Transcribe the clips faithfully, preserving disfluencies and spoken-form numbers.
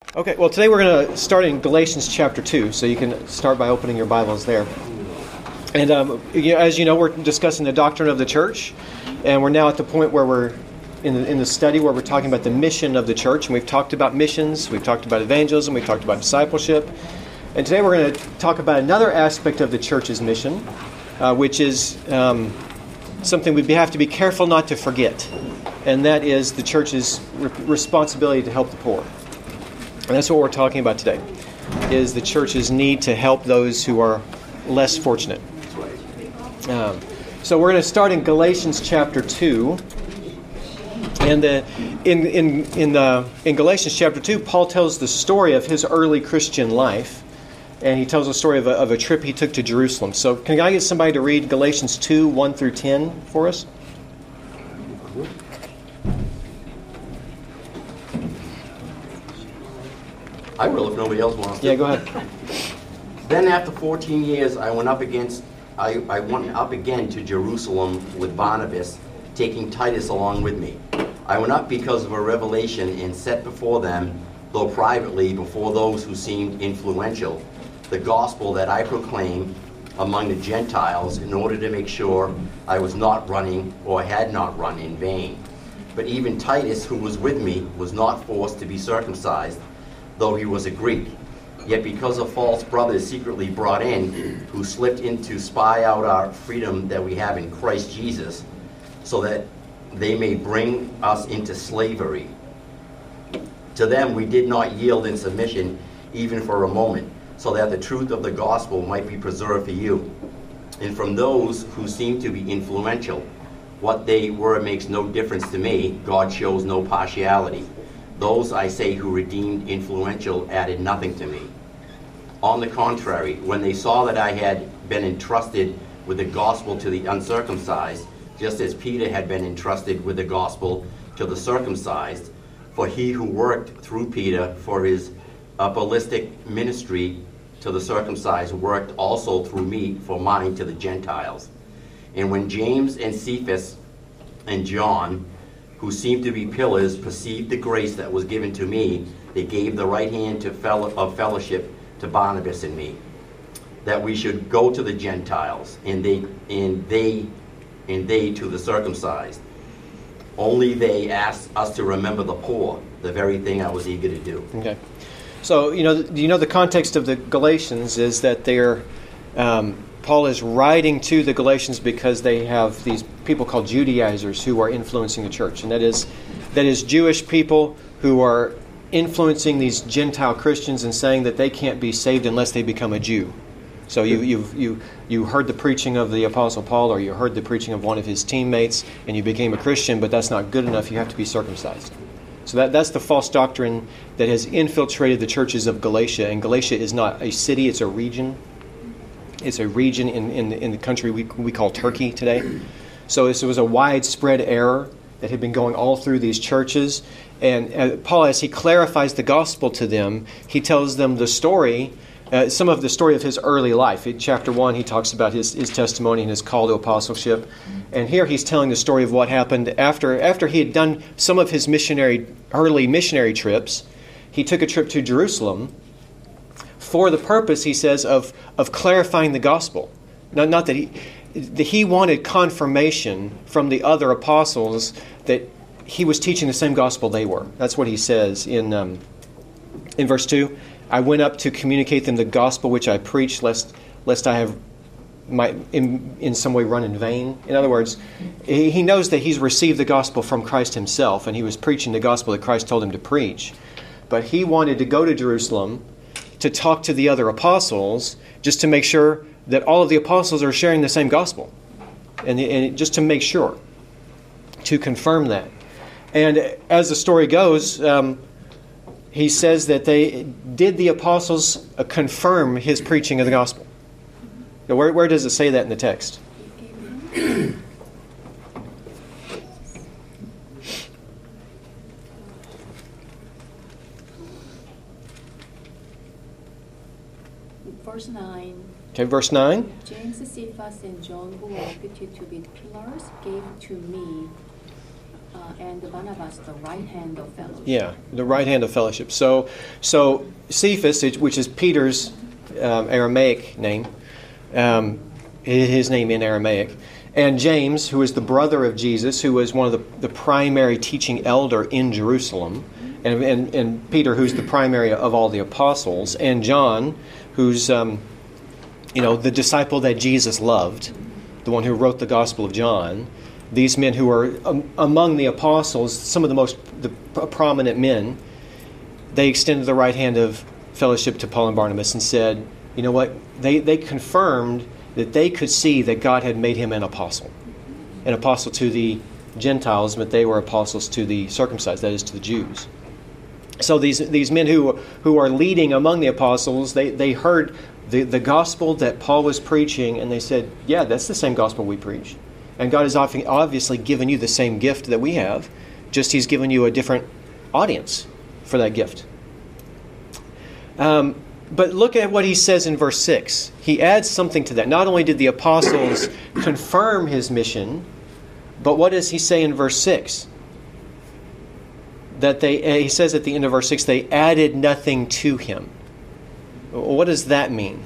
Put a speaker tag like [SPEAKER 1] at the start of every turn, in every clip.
[SPEAKER 1] Okay, well, today we're going to start in Galatians chapter two, so you can start by opening your Bibles there. And um, you know, as you know, we're discussing the doctrine of the church, and we're now at the point where we're in the, in the study where we're talking about the mission of the church, and we've talked about missions, we've talked about evangelism, we've talked about discipleship, and today we're going to talk about another aspect of the church's mission, uh, which is um, something we have to be careful not to forget, and that is the church's re- responsibility to help the poor. And that's what we're talking about today, is the church's need to help those who are less fortunate. Um, so we're going to start in Galatians chapter two. And the, in in in the in Galatians chapter two, Paul tells the story of his early Christian life, and he tells the story of a, of a trip he took to Jerusalem. So can I get somebody to read Galatians two, one through ten for us?
[SPEAKER 2] I will if nobody else wants to.
[SPEAKER 1] Yeah, go ahead.
[SPEAKER 2] Then after fourteen years, I went up against I, I went up again to Jerusalem with Barnabas, taking Titus along with me. I went up because of a revelation and set before them, though privately before those who seemed influential, the gospel that I proclaimed among the Gentiles, in order to make sure I was not running or had not run in vain. But even Titus, who was with me, was not forced to be circumcised, though he was a Greek. Yet because of false brothers secretly brought in, who slipped in to spy out our freedom that we have in Christ Jesus, so that they may bring us into slavery. To them we did not yield in submission even for a moment, so that the truth of the gospel might be preserved for you. And from those who seem to be influential, what they were makes no difference to me. God shows no partiality. Those, I say, who redeemed influential added nothing to me. On the contrary, when they saw that I had been entrusted with the gospel to the uncircumcised, just as Peter had been entrusted with the gospel to the circumcised, for he who worked through Peter for his apostolic ministry to the circumcised worked also through me for mine to the Gentiles. And when James and Cephas and John, who seemed to be pillars, perceived the grace that was given to me, they gave the right hand to fellow, of fellowship to Barnabas and me, that we should go to the Gentiles, and they and they and they to the circumcised. Only they asked us to remember the poor, the very thing I was eager to do.
[SPEAKER 1] Okay. So, you know, you know the context of the Galatians is that they're um, Paul is writing to the Galatians because they have these people called Judaizers who are influencing the church. And that is that is Jewish people who are influencing these Gentile Christians and saying that they can't be saved unless they become a Jew. So you you've, you you heard the preaching of the Apostle Paul, or you heard the preaching of one of his teammates, and you became a Christian, but that's not good enough. You have to be circumcised. So that, that's the false doctrine that has infiltrated the churches of Galatia. And Galatia is not a city, it's a region. It's a region in, in, the, in the country we, we call Turkey today. So this was a widespread error that had been going all through these churches. And uh, Paul, as he clarifies the gospel to them, he tells them the story, uh, some of the story of his early life. In chapter one, he talks about his, his testimony and his call to apostleship. And here he's telling the story of what happened after, after he had done some of his missionary early missionary trips. He took a trip to Jerusalem for the purpose, he says, of, of clarifying the gospel. Not, not that he that he wanted confirmation from the other apostles that he was teaching the same gospel they were. That's what he says in um, in verse two. I went up to communicate them the gospel which I preached, lest lest I have my in, in some way run in vain. In other words, he, he knows that he's received the gospel from Christ himself, and he was preaching the gospel that Christ told him to preach. But he wanted to go to Jerusalem to talk to the other apostles, just to make sure that all of the apostles are sharing the same gospel. And, and just to make sure, to confirm that. And as the story goes, um, he says that they did the apostles uh, confirm his preaching of the gospel. Now, where, where does it say that in the text?
[SPEAKER 3] Verse nine.
[SPEAKER 1] Okay, verse nine.
[SPEAKER 3] James, Cephas, and John, who were reputed to be pillars, gave to me uh, and Barnabas the right hand of fellowship.
[SPEAKER 1] Yeah, the right hand of fellowship. So, so Cephas, which is Peter's um, Aramaic name, um, his name in Aramaic, and James, who is the brother of Jesus, who was one of the, the primary teaching elder in Jerusalem, and, and, and Peter, who's the primary of all the apostles, and John, who's um, you know the disciple that Jesus loved, the one who wrote the Gospel of John. These men who are um, among the apostles, some of the most the prominent men, they extended the right hand of fellowship to Paul and Barnabas and said, you know what, they, they confirmed that they could see that God had made him an apostle. An apostle to the Gentiles, but they were apostles to the circumcised, that is to the Jews. So these these men who who are leading among the apostles, they, they heard the, the gospel that Paul was preaching, and they said, yeah, that's the same gospel we preach. And God has obviously given you the same gift that we have, just He's given you a different audience for that gift. Um, but look at what he says in verse six. He adds something to that. Not only did the apostles confirm his mission, but what does he say in verse six? That they, he says at the end of verse six, they added nothing to him. What does that mean?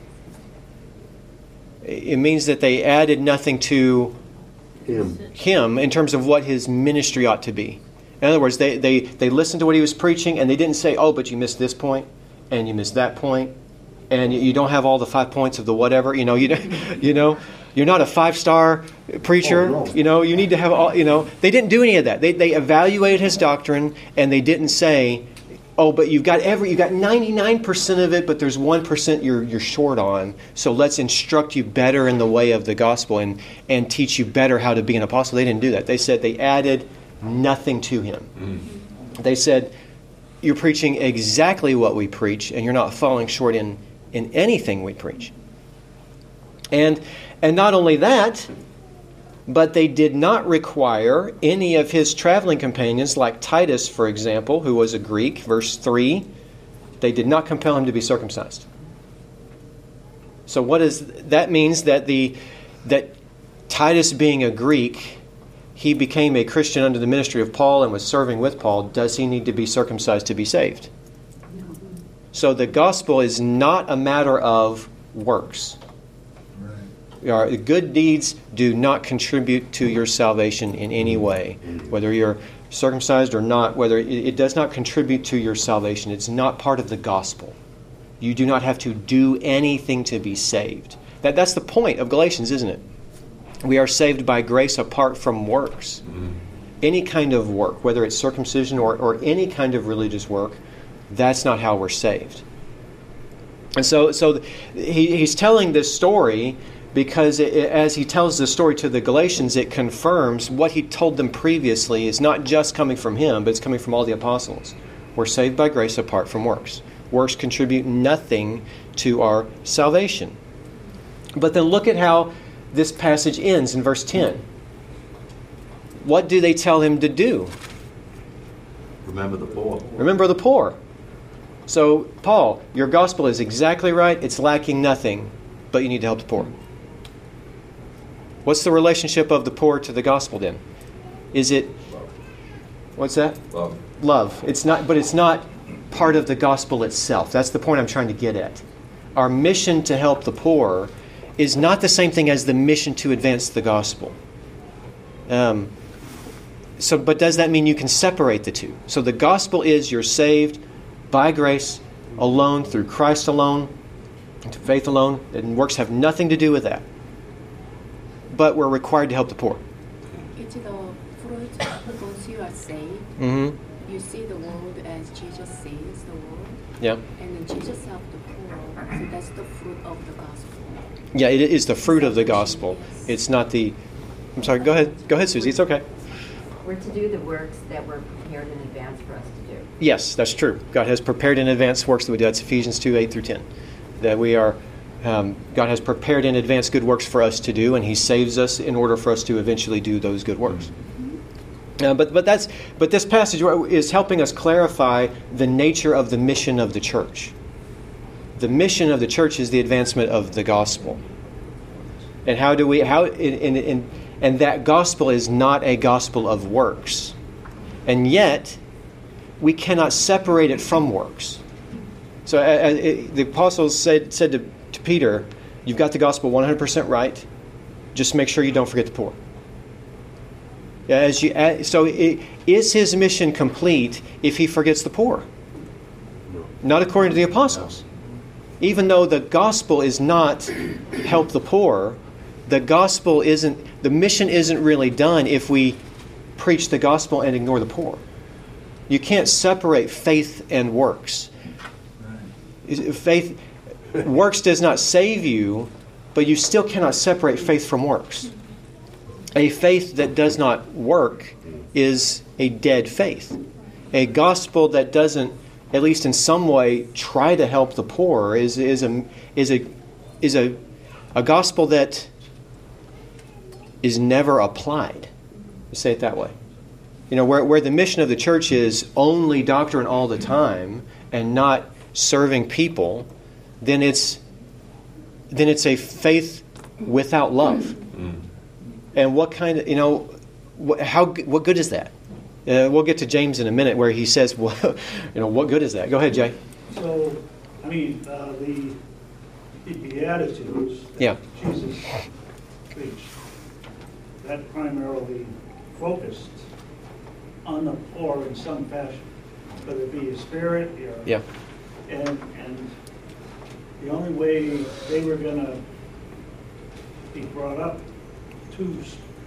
[SPEAKER 1] It means that they added nothing to him, him in terms of what his ministry ought to be. In other words, they, they, they listened to what he was preaching, and they didn't say, oh, but you missed this point, and you missed that point, and you don't have all the five points of the whatever. You know, you, you know, you're not a five-star preacher.
[SPEAKER 4] Oh, no.
[SPEAKER 1] You know, you need to have all, you know. They didn't do any of that. They, they evaluated his doctrine, and they didn't say, oh, but you've got every, you've got ninety-nine percent of it, but there's one percent you're you're short on. So let's instruct you better in the way of the gospel and, and teach you better how to be an apostle. They didn't do that. They said they added nothing to him. Mm. They said, you're preaching exactly what we preach, and you're not falling short in, in anything we preach. And and not only that, but they did not require any of his traveling companions, like Titus, for example, who was a Greek, verse three. They did not compel him to be circumcised. So what is that means that the that Titus, being a Greek, he became a Christian under the ministry of Paul and was serving with Paul. Does he need to be circumcised to be saved? So the gospel is not a matter of works. Our good deeds do not contribute to your salvation in any way. Whether you're circumcised or not, whether it, it does not contribute to your salvation. It's not part of the gospel. You do not have to do anything to be saved. That, that's the point of Galatians, isn't it? We are saved by grace apart from works. Mm-hmm. Any kind of work, whether it's circumcision or, or any kind of religious work, that's not how we're saved. And so, so he, he's telling this story because it, as he tells the story to the Galatians, it confirms what he told them previously is not just coming from him, but it's coming from all the apostles. We're saved by grace apart from works. Works contribute nothing to our salvation. But then look at how this passage ends in verse ten. What do they tell him to do?
[SPEAKER 2] Remember the poor.
[SPEAKER 1] Remember the poor. So, Paul, your gospel is exactly right. It's lacking nothing, but you need to help the poor. What's the relationship of the poor to the gospel then? Is it, what's that?
[SPEAKER 4] Love.
[SPEAKER 1] Love. It's not, but it's not part of the gospel itself. That's the point I'm trying to get at. Our mission to help the poor is not the same thing as the mission to advance the gospel. Um, so, but does that mean you can separate the two? So the gospel is you're saved by grace alone, through Christ alone, to faith alone, and works have nothing to do with that. But we're required to help the poor.
[SPEAKER 3] It's the fruit because you are saved.
[SPEAKER 1] Mm-hmm.
[SPEAKER 3] You see the world as Jesus sees the world.
[SPEAKER 1] Yeah.
[SPEAKER 3] And then Jesus helped the poor. So that's the fruit of the gospel.
[SPEAKER 1] Yeah, it is the fruit of the gospel. It's not the... I'm sorry, go ahead. Go ahead, Susie. It's okay.
[SPEAKER 5] We're to do the works that were prepared in advance for us to do.
[SPEAKER 1] Yes, that's true. God has prepared in advance works that we do. That's Ephesians two, eight through ten. That we are... Um, God has prepared in advance good works for us to do, and He saves us in order for us to eventually do those good works. Uh, but but that's but this passage is helping us clarify the nature of the mission of the church. The mission of the church is the advancement of the gospel. And how do we how in in in, And that gospel is not a gospel of works. And yet, we cannot separate it from works. So uh, uh, the apostles said, said to, to Peter, you've got the gospel one hundred percent right. Just make sure you don't forget the poor. As you, uh, so it, is his mission complete if he forgets the poor?
[SPEAKER 2] No.
[SPEAKER 1] Not according to the apostles. Even though the gospel is not help the poor, the gospel isn't, the mission isn't really done if we preach the gospel and ignore the poor. You can't separate faith and works. Faith, works does not save you, but you still cannot separate faith from works. A faith that does not work is a dead faith. A gospel that doesn't, at least in some way, try to help the poor is is a is a is a a gospel that is never applied. Let's say it that way. You know, where where the mission of the church is only doctrine all the time and not serving people, then it's then it's a faith without love. Mm. And what kind of, you know, what, how what good is that? Uh, we'll get to James in a minute where he says, well, you know, what good is that? Go ahead, Jay.
[SPEAKER 4] So, I mean, uh, the, the Beatitudes that
[SPEAKER 1] yeah.
[SPEAKER 4] Jesus preached, that primarily focused on the poor in some fashion, whether it be a spirit or,
[SPEAKER 1] yeah.
[SPEAKER 4] and, and the only way they were going to be brought up to,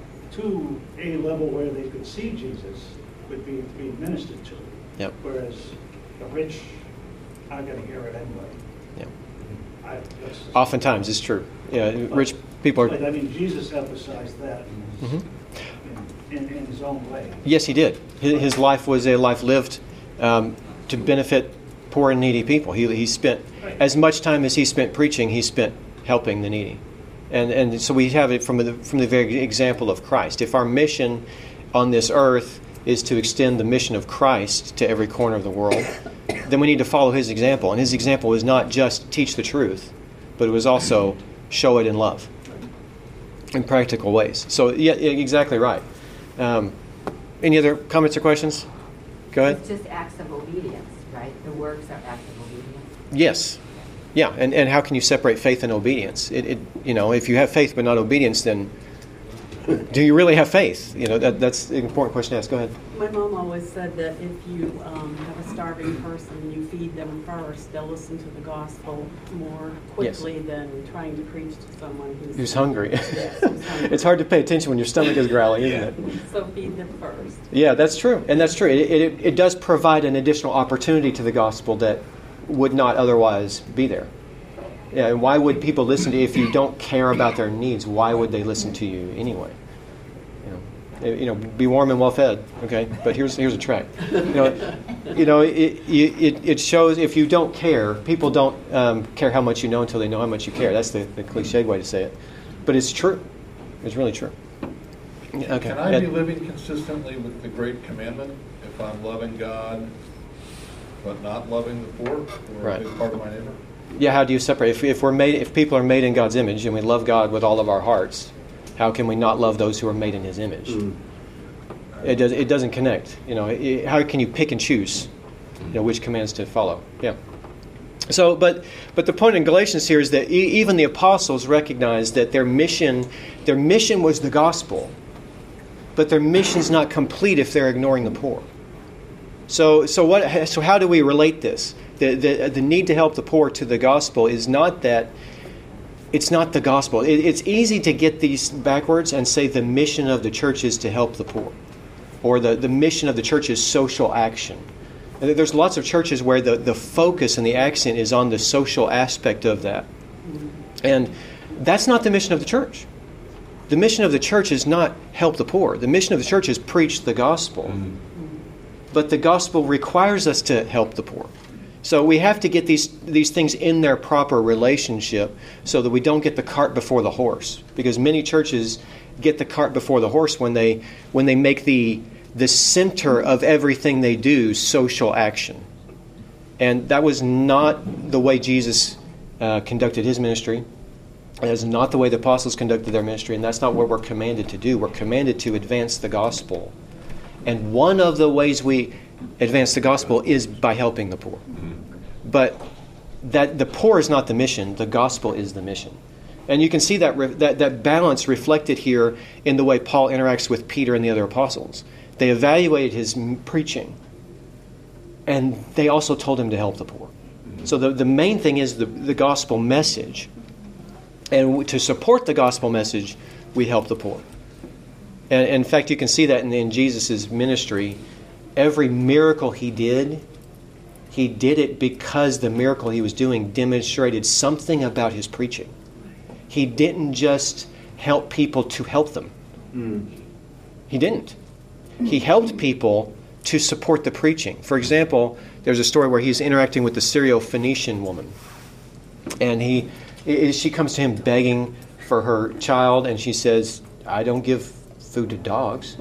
[SPEAKER 4] to a level where they could see Jesus would be to be ministered to.
[SPEAKER 1] Yep.
[SPEAKER 4] Whereas the rich aren't going to hear it anyway.
[SPEAKER 1] Yeah.
[SPEAKER 4] I, that's just,
[SPEAKER 1] Oftentimes, it's true. Yeah,
[SPEAKER 4] but,
[SPEAKER 1] rich people are.
[SPEAKER 4] But I mean, Jesus emphasized that in his,
[SPEAKER 1] Mm-hmm.
[SPEAKER 4] in, in his own way.
[SPEAKER 1] Yes, he did. His, his life was a life lived um, to benefit poor and needy people. He he spent
[SPEAKER 4] Right.
[SPEAKER 1] as much time as he spent preaching, he spent helping the needy. And and so we have it from the from the very example of Christ. If our mission on this earth is to extend the mission of Christ to every corner of the world, then we need to follow his example. And his example was not just teach the truth, but it was also show it in love, in practical ways. So yeah, yeah exactly right. Um, any other comments or questions? Go ahead.
[SPEAKER 5] It's just acts of obedience, right? The works are acts of obedience.
[SPEAKER 1] Yes. Yeah, and, and how can you separate faith and obedience? It, it you know, if you have faith but not obedience, then do you really have faith? You know, that, that's an important question to ask. Go ahead.
[SPEAKER 6] My mom always said that if you um, have a starving person, you feed them first, they'll listen to the gospel more quickly
[SPEAKER 1] Yes.
[SPEAKER 6] than trying to preach to someone who's,
[SPEAKER 1] Who's hungry.
[SPEAKER 6] Yes, who's hungry.
[SPEAKER 1] It's hard to pay attention when your stomach is growling, isn't it?
[SPEAKER 6] So feed them first.
[SPEAKER 1] Yeah, that's true. And that's true. It, it, it does provide an additional opportunity to the gospel that would not otherwise be there. Yeah, and why would people listen to you if you don't care about their needs? Why would they listen to you anyway? You know, you know, be warm and well fed. Okay, but here's here's a track. You know, you know, it it, it shows if you don't care, people don't um, care how much you know until they know how much you care. That's the, the cliched way to say it, but it's true. It's really true. Okay.
[SPEAKER 7] Can I
[SPEAKER 1] Ed?
[SPEAKER 7] be living consistently with the great commandment if I'm loving God but not loving the poor or
[SPEAKER 1] Right.
[SPEAKER 7] a big part of my neighbor?
[SPEAKER 1] Yeah, how do you separate? If, if we're made, if people are made in God's image and we love God with all of our hearts, how can we not love those who are made in His image?
[SPEAKER 2] Mm.
[SPEAKER 1] It does. It doesn't connect. You know, it, how can you pick and choose? You know, which commands to follow? Yeah. So, but but the point in Galatians here is that e- even the apostles recognized that their mission, their mission was the gospel, but their mission's not complete if they're ignoring the poor. So, so what? So, how do we relate this? The, the the need to help the poor to the gospel is not that. It's not the gospel. It, it's easy to get these backwards and say the mission of the church is to help the poor, or the, the mission of the church is social action. And there's lots of churches where the, the focus and the accent is on the social aspect of that, and that's not the mission of the church. The mission of the church is not help the poor. The mission of the church is preach the gospel. Mm-hmm. But the gospel requires us to help the poor. So we have to get these these things in their proper relationship so that we don't get the cart before the horse. Because many churches get the cart before the horse when they when they make the the center of everything they do social action. And that was not the way Jesus uh, conducted His ministry. That is not the way the apostles conducted their ministry, and that's not what we're commanded to do. We're commanded to advance the gospel. And one of the ways we advance the gospel is by helping the poor. But that the poor is not the mission, the gospel is the mission. And you can see that, re- that that balance reflected here in the way Paul interacts with Peter and the other apostles. They evaluated his m- preaching, and they also told him to help the poor. So the, the main thing is the, the gospel message. And to support the gospel message, we help the poor. And in fact, you can see that in, in Jesus' ministry. Every miracle he did, he did it because the miracle he was doing demonstrated something about his preaching. He didn't just help people to help them. Mm. He didn't. He helped people to support the preaching. For example, there's a story where he's interacting with the Syro-Phoenician woman. And he, she comes to him begging for her child, and she says, I don't give food to dogs.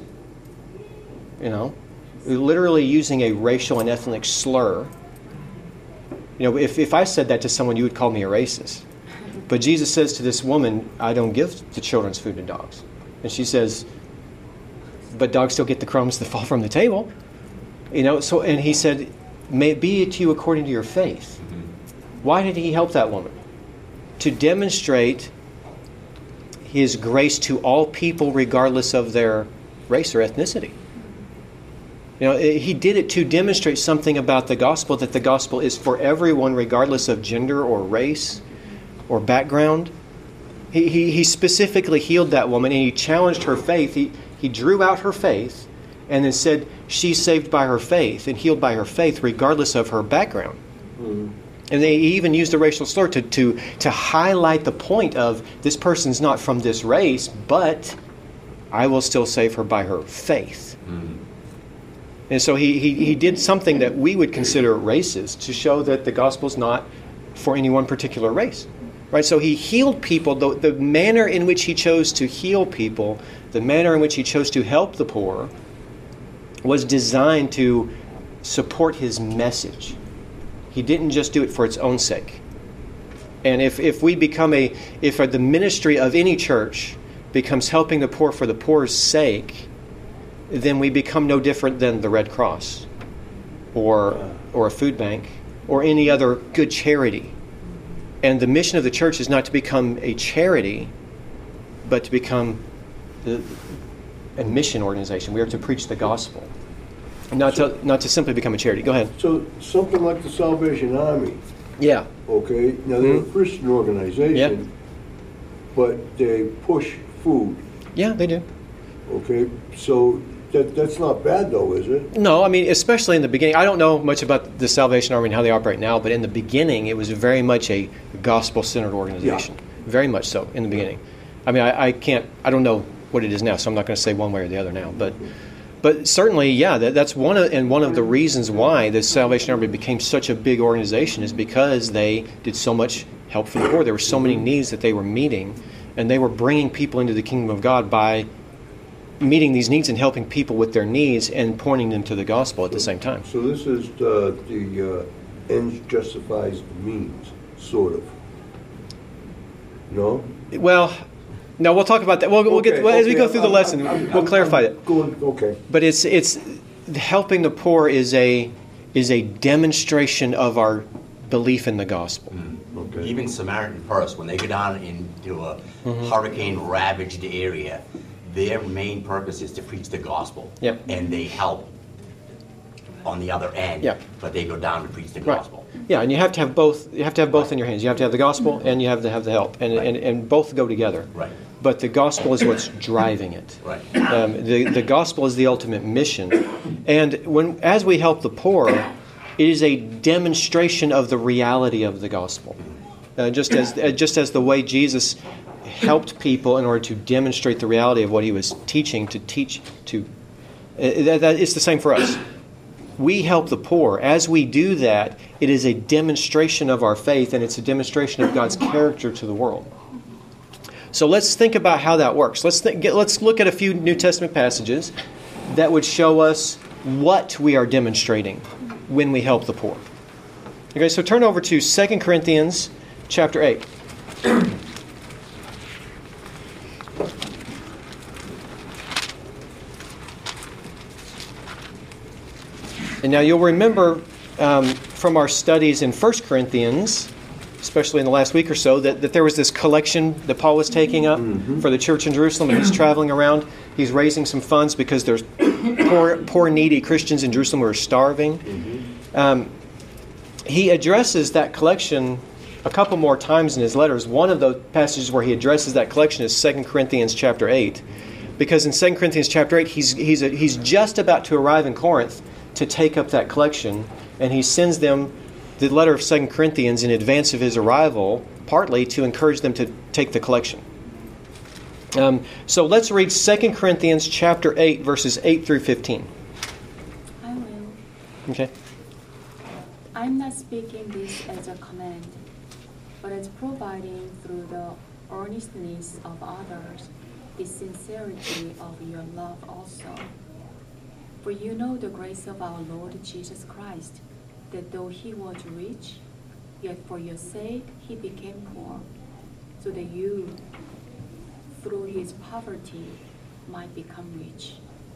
[SPEAKER 1] You know, literally using a racial and ethnic slur. You know, if, if I said that to someone, you would call me a racist. But Jesus says to this woman, I don't give the children's food to dogs. And she says, but dogs still get the crumbs that fall from the table. You know, so, and he said, may it be to you according to your faith. Why did he help that woman? To demonstrate his grace to all people regardless of their race or ethnicity. You know, he did it to demonstrate something about the gospel, that the gospel is for everyone regardless of gender or race or background. He, he, he specifically healed that woman, and he challenged her faith. He, he drew out her faith and then said she's saved by her faith and healed by her faith regardless of her background. Mm-hmm. And they even used a racial slur to, to, to highlight the point of this person's not from this race, but I will still save her by her faith. Mm-hmm. And so he, he, he did something that we would consider racist to show that the gospel's not for any one particular race. Right? So he healed people. The, the manner in which he chose to heal people, the manner in which he chose to help the poor, was designed to support his message. He didn't just do it for its own sake. And if, if we become a, if the ministry of any church becomes helping the poor for the poor's sake, then we become no different than the Red Cross or or a food bank or any other good charity. And the mission of the church is not to become a charity, but to become the, a mission organization. We are to preach the gospel, not so, to not to simply become a charity. Go ahead.
[SPEAKER 8] So something like the Salvation Army.
[SPEAKER 1] Yeah.
[SPEAKER 8] Okay. Now they're
[SPEAKER 1] Mm-hmm.
[SPEAKER 8] a Christian organization,
[SPEAKER 1] Yep.
[SPEAKER 8] but they push food.
[SPEAKER 1] Yeah, they do.
[SPEAKER 8] Okay. So that that's not bad though, is it?
[SPEAKER 1] No, I mean, especially in the beginning. I don't know much about the Salvation Army and how they operate now, but in the beginning, it was very much a gospel-centered organization. Yeah. Very much so in the beginning. I mean, I, I can't, I don't know what it is now, so I'm not going to say one way or the other now. But but certainly, yeah, that, that's one of, and one of the reasons why the Salvation Army became such a big organization is because they did so much help for the poor. There were so many needs that they were meeting, and they were bringing people into the kingdom of God by meeting these needs and helping people with their needs and pointing them to the gospel at the same time.
[SPEAKER 8] So this is the, the uh, ends justifies the means, sort of. No?
[SPEAKER 1] Well, no, we'll talk about that. We'll, we'll
[SPEAKER 8] Okay,
[SPEAKER 1] get well, as we
[SPEAKER 8] okay,
[SPEAKER 1] go through the
[SPEAKER 8] I'm-
[SPEAKER 1] lesson.
[SPEAKER 8] I'm-
[SPEAKER 1] we'll
[SPEAKER 8] I'm-
[SPEAKER 1] clarify
[SPEAKER 8] I'm
[SPEAKER 1] it.
[SPEAKER 8] Going, okay.
[SPEAKER 1] But it's it's helping the poor is a is a demonstration of our belief in the gospel.
[SPEAKER 2] Mm.
[SPEAKER 8] Okay.
[SPEAKER 2] Even Samaritan Purse, when they go down into a
[SPEAKER 1] Mm-hmm.
[SPEAKER 2] hurricane-ravaged area, their main purpose is to preach the gospel.
[SPEAKER 1] Yep.
[SPEAKER 2] And they help on the other end.
[SPEAKER 1] Yep.
[SPEAKER 2] But they go down to preach the
[SPEAKER 1] Right.
[SPEAKER 2] gospel.
[SPEAKER 1] Yeah, and you have to have both. You have to have both in your hands. You have to have the gospel and you have to have the help, and
[SPEAKER 2] Right.
[SPEAKER 1] and, and both go together.
[SPEAKER 2] Right.
[SPEAKER 1] But the gospel is what's driving it.
[SPEAKER 2] Right.
[SPEAKER 1] Um, the the gospel is the ultimate mission, and when as we help the poor, it is a demonstration of the reality of the gospel. Uh, just as uh, just as the way Jesus helped people in order to demonstrate the reality of what he was teaching to teach to. Uh, that, that, it's the same for us. We help the poor. As we do that, it is a demonstration of our faith, and it's a demonstration of God's character to the world. So let's think about how that works. Let's think, get, let's look at a few New Testament passages that would show us what we are demonstrating when we help the poor. Okay, so turn over to Second Corinthians chapter eight. And now you'll remember um, from our studies in First Corinthians, especially in the last week or so, that, that there was this collection that Paul was taking up mm-hmm. for the church in Jerusalem, and he's traveling around. He's raising some funds because there's poor, poor needy Christians in Jerusalem who are starving. Mm-hmm. Um, he addresses that collection a couple more times in his letters. One of the passages where he addresses that collection is Second Corinthians chapter eight. Because in Second Corinthians chapter eight, he's, he's, a, he's just about to arrive in Corinth to take up that collection, and he sends them the letter of Second Corinthians in advance of his arrival, partly to encourage them to take the collection. Um, so let's read Second Corinthians chapter eight, verses eight through fifteen.
[SPEAKER 3] I will.
[SPEAKER 1] Okay.
[SPEAKER 3] I'm not speaking this as a command, but as providing through the earnestness of others the sincerity of your love also. For you know the grace of our Lord Jesus Christ, that though he was rich, yet for your sake he became poor, so that you, through his poverty, might become rich.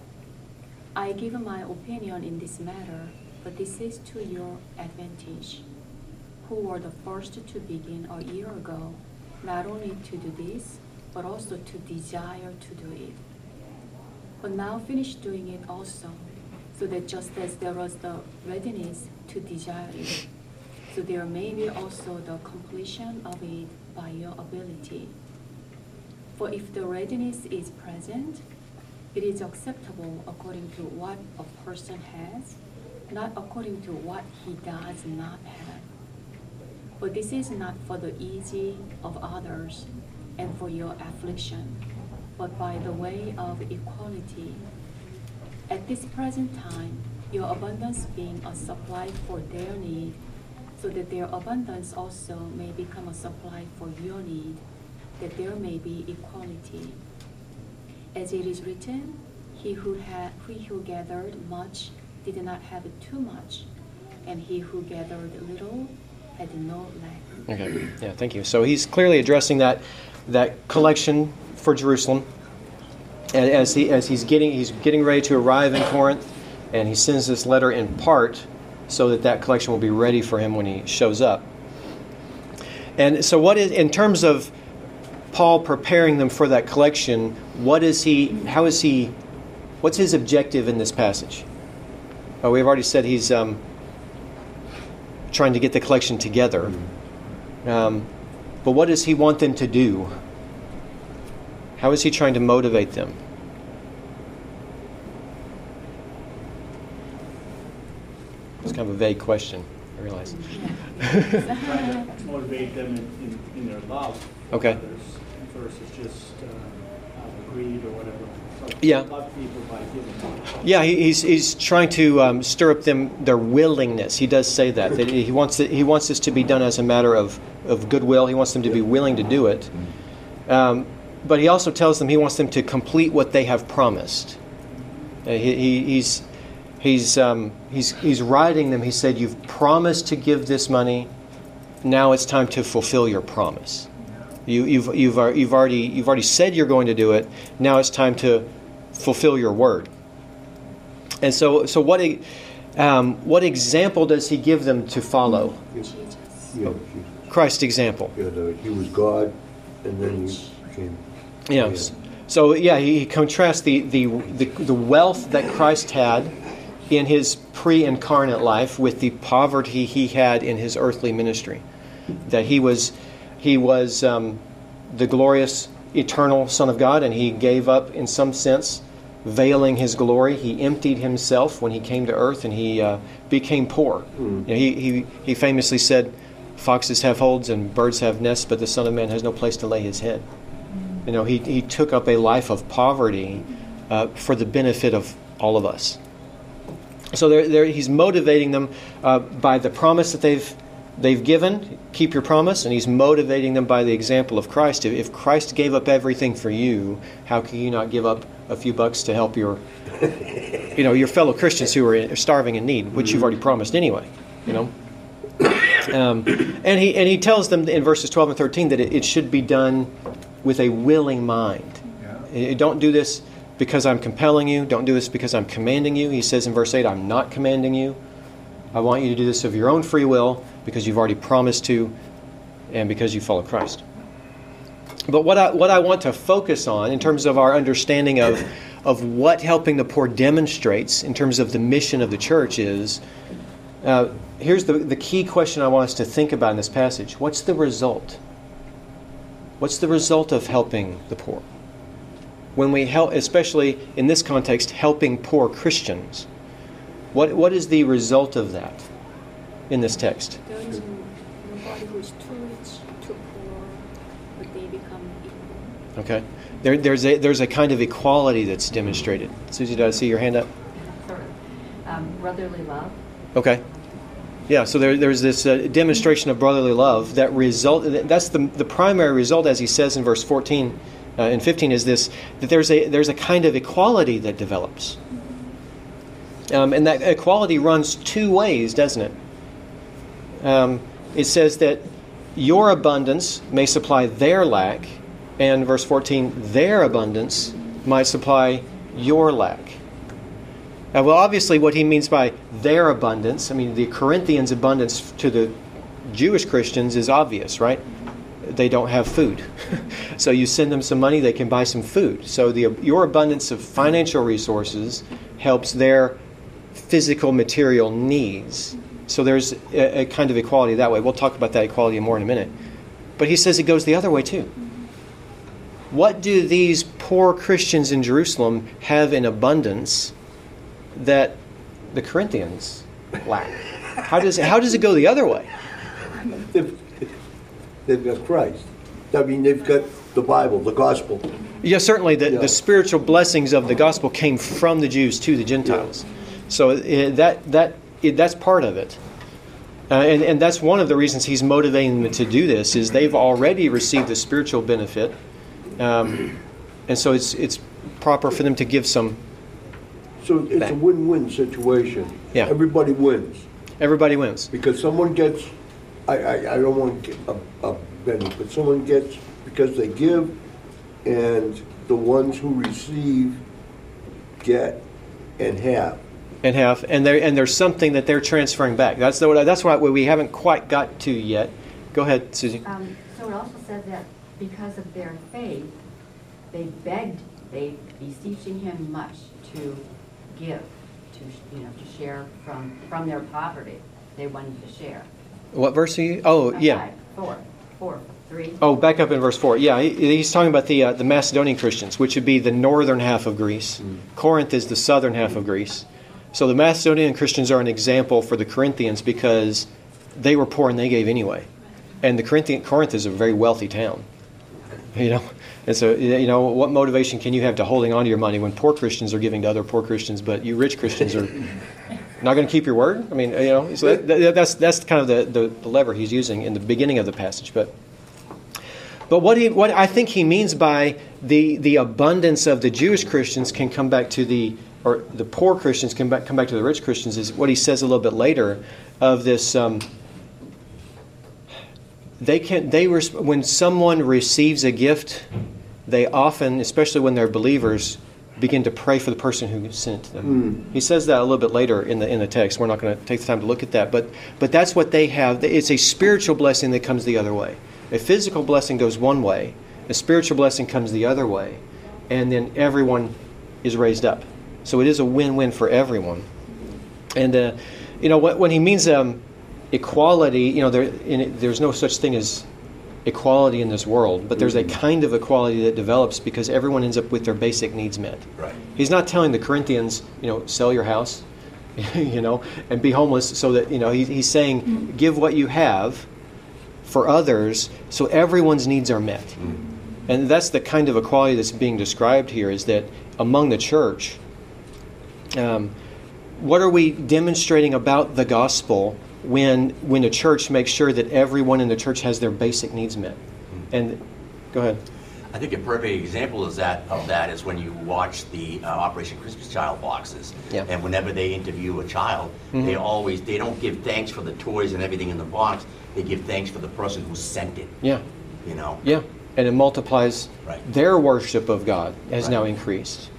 [SPEAKER 3] I give my opinion in this matter, but this is to your advantage, who were the first to begin a year ago, not only to do this, but also to desire to do it. But now finish doing it also, so that just as there was the readiness to desire it, so there may be also the completion of it by your ability. For if the readiness is present, it is acceptable according to what a person has, not according to what he does not have. But this is not for the easy of others and for your affliction, but by the way of equality. At this present time, your abundance being a supply for their need, so that their abundance also may become a supply for your need, that there may be equality. As it is written, he who, had, he who gathered much did not have too much, and he who gathered little had no lack.
[SPEAKER 1] Okay, yeah, thank you. So he's clearly addressing that that collection for Jerusalem, and as he as he's getting he's getting ready to arrive in Corinth, and he sends this letter in part so that that collection will be ready for him when he shows up. And so, what is in terms of Paul preparing them for that collection? What is he? How is he? What's his objective in this passage? Oh, we've already said he's um, trying to get the collection together. Um, but what does he want them to do? How is he trying to motivate them? It's kind of a vague question, I realize.
[SPEAKER 4] Trying to motivate them in, in, in their love for
[SPEAKER 1] Okay.
[SPEAKER 4] others versus just uh, uh, greed or whatever. So
[SPEAKER 1] Yeah.
[SPEAKER 4] love people by giving.
[SPEAKER 1] Yeah, he, he's he's trying to um, stir up them their willingness. He does say that that he wants it, he wants this to be done as a matter of, of goodwill. He wants them to be willing to do it, um, but he also tells them he wants them to complete what they have promised. Uh, he, he, he's he's um, he's he's writing them. He said, "You've promised to give this money. Now it's time to fulfill your promise. You, you've you've you've already you've already said you're going to do it. Now it's time to fulfill your word." And so, so what um, what example does he give them to follow?
[SPEAKER 3] Jesus.
[SPEAKER 8] Yeah,
[SPEAKER 1] Christ's example.
[SPEAKER 8] yeah, the- he was God, and then he became.
[SPEAKER 1] Yes. So yeah, he, he contrasts the, the the the wealth that Christ had in his pre-incarnate life with the poverty he had in his earthly ministry. That he was he was um, the glorious eternal Son of God, and he gave up in some sense, veiling his glory. He emptied himself when he came to earth, and he uh, became poor.
[SPEAKER 8] Mm.
[SPEAKER 1] You know, he, he he famously said, "Foxes have holes and birds have nests, but the Son of Man has no place to lay his head." You know, he he took up a life of poverty uh, for the benefit of all of us. So there, there, he's motivating them uh, by the promise that they've they've given. Keep your promise, and he's motivating them by the example of Christ. If, if Christ gave up everything for you, how can you not give up a few bucks to help your, you know, your fellow Christians who are starving in need, which you've already promised anyway, you know? Um, and he and he tells them in verses twelve and thirteen that it, it should be done with a willing mind.
[SPEAKER 7] Yeah.
[SPEAKER 1] Uh, Don't do this because I'm compelling you. Don't do this because I'm commanding you. He says in verse eight, I'm not commanding you. I want you to do this of your own free will because you've already promised to and because you follow Christ. But what I, what I want to focus on in terms of our understanding of, of what helping the poor demonstrates in terms of the mission of the church is, uh, here's the, the key question I want us to think about in this passage. What's the result? What's the result of helping the poor? When we help, especially in this context, helping poor Christians, what what is the result of that in this text?
[SPEAKER 3] There is nobody who is too rich, too poor, but they become equal.
[SPEAKER 1] Okay, there, there's a there's a kind of equality that's demonstrated. Susie, did I see your hand up?
[SPEAKER 5] Sort of. Um, brotherly love.
[SPEAKER 1] Okay. Yeah, so there, there's this uh, demonstration of brotherly love that result. That's the the primary result, as he says in verse fourteen uh, and fifteen, is this: that there's a there's a kind of equality that develops, um, and that equality runs two ways, doesn't it? Um, it says that your abundance may supply their lack, and verse fourteen, their abundance might supply your lack. Uh, well, obviously, what he means by their abundance, I mean, the Corinthians' abundance to the Jewish Christians is obvious, right? They don't have food. So you send them some money, they can buy some food. So the your abundance of financial resources helps their physical, material needs. So there's a, a kind of equality that way. We'll talk about that equality more in a minute. But he says it goes the other way, too. What do these poor Christians in Jerusalem have in abundance that the Corinthians lack? How does how does it go the other way?
[SPEAKER 8] They've, they've got Christ. I mean, they've got the Bible, the gospel.
[SPEAKER 1] Yeah, certainly the,
[SPEAKER 8] Yeah.
[SPEAKER 1] the spiritual blessings of the gospel came from the Jews to the Gentiles. So it, that that it, that's part of it. Uh, and, and that's one of the reasons he's motivating them to do this, is they've already received the spiritual benefit. Um, and so it's it's proper for them to give some.
[SPEAKER 8] So it's a win-win situation.
[SPEAKER 1] Yeah.
[SPEAKER 8] Everybody wins.
[SPEAKER 1] Everybody wins.
[SPEAKER 8] Because someone gets, I, I, I don't want to get a, a penny, but someone gets because they give, and the ones who receive get and have.
[SPEAKER 1] And have, and there, and there's something that they're transferring back. That's the, that's what we haven't quite got to yet. Go ahead, Susie.
[SPEAKER 5] Um, so it also says that because of their faith, they begged, they beseeching him much to give, to you know, to share from from their poverty. They wanted to share.
[SPEAKER 1] What verse are you? Oh,
[SPEAKER 5] Uh,
[SPEAKER 1] yeah.
[SPEAKER 5] Five, four, four, three.
[SPEAKER 1] Oh, back up in verse four. Yeah, he, he's talking about the uh, the Macedonian Christians, which would be the northern half of Greece. Mm. Corinth is the southern half of Greece. So the Macedonian Christians are an example for the Corinthians because they were poor and they gave anyway. And the Corinthian Corinth is a very wealthy town. You know, and so you know what motivation can you have to holding on to your money when poor Christians are giving to other poor Christians, but you rich Christians are not going to keep your word? I mean, you know, so that, that, that's that's kind of the, the, the lever he's using in the beginning of the passage. But but what he what I think he means by the the abundance of the Jewish Christians can come back to the or the poor Christians can back, come back to the rich Christians is what he says a little bit later of this. Um, They can. They when someone receives a gift, they often, especially when they're believers, begin to pray for the person who sent it to them. Mm. He says that a little bit later in the in the text. We're not going to take the time to look at that, but but that's what they have. It's a spiritual blessing that comes the other way. A physical blessing goes one way. A spiritual blessing comes the other way, and then everyone is raised up. So it is a win-win for everyone. And uh, you know when he means. Um, Equality, you know, there, in it, there's no such thing as equality in this world, but there's a kind of equality that develops because everyone ends up with their basic needs met.
[SPEAKER 2] Right.
[SPEAKER 1] He's not telling the Corinthians, you know, sell your house, you know, and be homeless so that, you know, he, he's saying give what you have for others so everyone's needs are met. Mm. And that's the kind of equality that's being described here, is that among the church, um, what are we demonstrating about the gospel when when the church makes sure that everyone in the church has their basic needs met? And go ahead.
[SPEAKER 2] I think a perfect example is that of that is when you watch the uh, Operation Christmas Child boxes.
[SPEAKER 1] Yeah.
[SPEAKER 2] And whenever they interview a child, mm-hmm. they always they don't give thanks for the toys and everything in the box. They give thanks for the person who sent it.
[SPEAKER 1] Yeah.
[SPEAKER 2] You know.
[SPEAKER 1] Yeah. And it multiplies.
[SPEAKER 2] Right.
[SPEAKER 1] Their worship of God has
[SPEAKER 2] right.
[SPEAKER 1] now increased.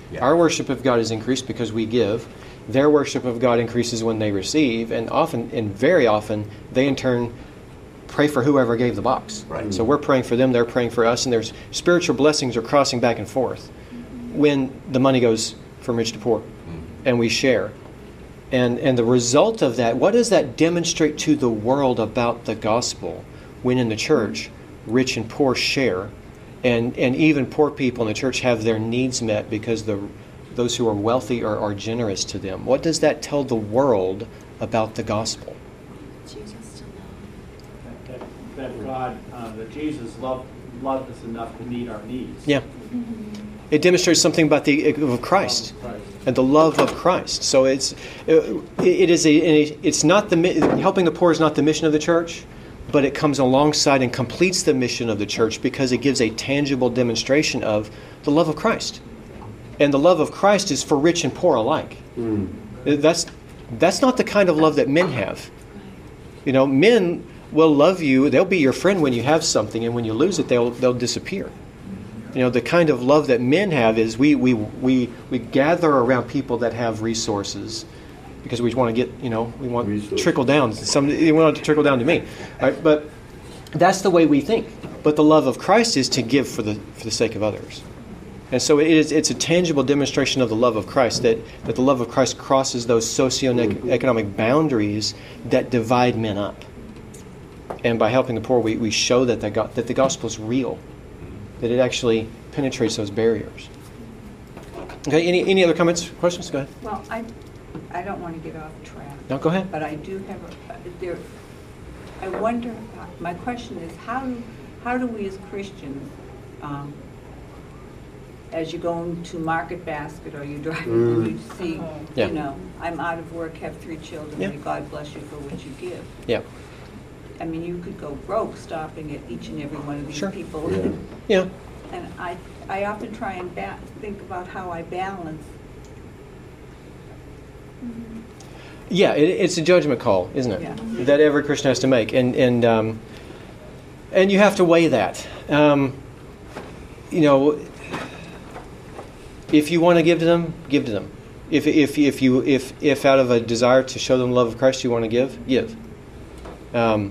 [SPEAKER 2] Yeah.
[SPEAKER 1] Our worship of God is increased because we give. Their worship of God increases when they receive, and often, and very often, they in turn pray for whoever gave the box.
[SPEAKER 2] Right.
[SPEAKER 1] So we're praying for them, they're praying for us, and there's spiritual blessings are crossing back and forth when the money goes from rich to poor, and we share. And and the result of that, what does that demonstrate to the world about the gospel when in the church, rich and poor share, and, and even poor people in the church have their needs met because the those who are wealthy are, are generous to them? What does that tell the world about the gospel?
[SPEAKER 3] Jesus to love.
[SPEAKER 9] That, that God, uh, that Jesus loved, loved us enough to meet our needs.
[SPEAKER 1] Yeah. It demonstrates something about the of Christ and the love of Christ. So it's it, it is a it's not the helping the poor is not the mission of the church, but it comes alongside and completes the mission of the church because it gives a tangible demonstration of the love of Christ. And the love of Christ is for rich and poor alike.
[SPEAKER 8] Mm.
[SPEAKER 1] That's that's not the kind of love that men have. You know, men will love you. They'll be your friend when you have something, and when you lose it, they'll they'll disappear. You know, the kind of love that men have is we we we, we gather around people that have resources because we want to get, you know, we want
[SPEAKER 8] Resources.
[SPEAKER 1] trickle down. Some we want it to trickle down to me, right? But that's the way we think. But the love of Christ is to give for the for the sake of others. And so it is, it's a tangible demonstration of the love of Christ, that, that the love of Christ crosses those socioeconomic boundaries that divide men up. And by helping the poor, we, we show that the, that the gospel is real, that it actually penetrates those barriers. Okay, any, any other comments, questions? Go ahead.
[SPEAKER 10] Well, I, I don't want to get off track.
[SPEAKER 1] No, go ahead.
[SPEAKER 10] But I do have a, there, I wonder, my question is, how do, how do we as Christians, um, as you go into Market Basket or you drive
[SPEAKER 8] Mm.
[SPEAKER 10] and you see,
[SPEAKER 1] Yeah.
[SPEAKER 10] you know, I'm out of work, have three children,
[SPEAKER 1] Yeah.
[SPEAKER 10] may God bless you for what you give.
[SPEAKER 1] Yeah.
[SPEAKER 10] I mean, you could go broke stopping at each and every one of these
[SPEAKER 1] Sure.
[SPEAKER 10] people.
[SPEAKER 8] Yeah.
[SPEAKER 1] Yeah.
[SPEAKER 10] And I, I often try and ba- think about how I balance.
[SPEAKER 1] Yeah, it, it's a judgment call, isn't it?
[SPEAKER 10] Yeah.
[SPEAKER 1] That every Christian has to make, and and um, and you have to weigh that. Um, you know, if you want to give to them, give to them. If if if you if if out of a desire to show them the love of Christ, you want to give, give. Um,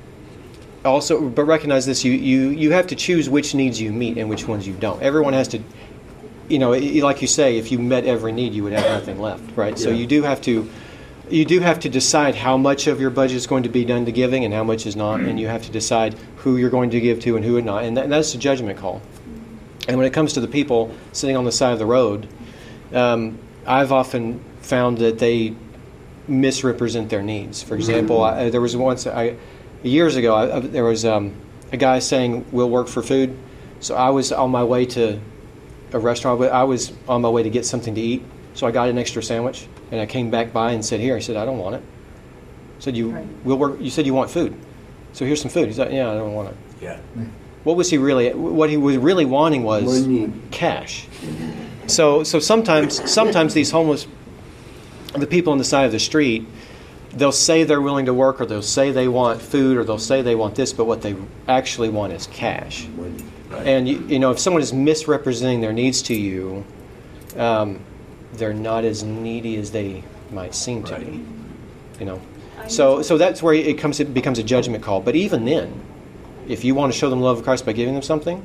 [SPEAKER 1] also, but recognize this: you you you have to choose which needs you meet and which ones you don't. Everyone has to. You know, like you say, if you met every need, you would have nothing left, right? So
[SPEAKER 8] Yeah.
[SPEAKER 1] you do have to. You do have to decide how much of your budget is going to be done to giving and how much is not, and you have to decide who you're going to give to and who not, and, that, and that's a judgment call. And when it comes to the people sitting on the side of the road, um, I've often found that they misrepresent their needs. For example, I, there was once, I, years ago, I, I, there was um, a guy saying, "We'll work for food." So I was on my way to a restaurant. I was on my way to get something to eat, so I got an extra sandwich. And I came back by and said, "Here." I said, "I don't want it." I said, "You
[SPEAKER 10] Right.
[SPEAKER 1] will work." You said you want food, so here's some food. He said, "Yeah, I don't want it."
[SPEAKER 2] Yeah.
[SPEAKER 1] What was he really? What he was really wanting was
[SPEAKER 8] Money.
[SPEAKER 1] cash. So, so sometimes, sometimes these homeless, the people on the side of the street, they'll say they're willing to work, or they'll say they want food, or they'll say they want this, but what they actually want is cash.
[SPEAKER 8] Money.
[SPEAKER 2] Right.
[SPEAKER 1] And you, you know, if someone is misrepresenting their needs to you, um, they're not as needy as they might seem to
[SPEAKER 2] Right.
[SPEAKER 1] be. You know, so so that's where it comes. It becomes a judgment call. But even then, if you want to show them the love of Christ by giving them something,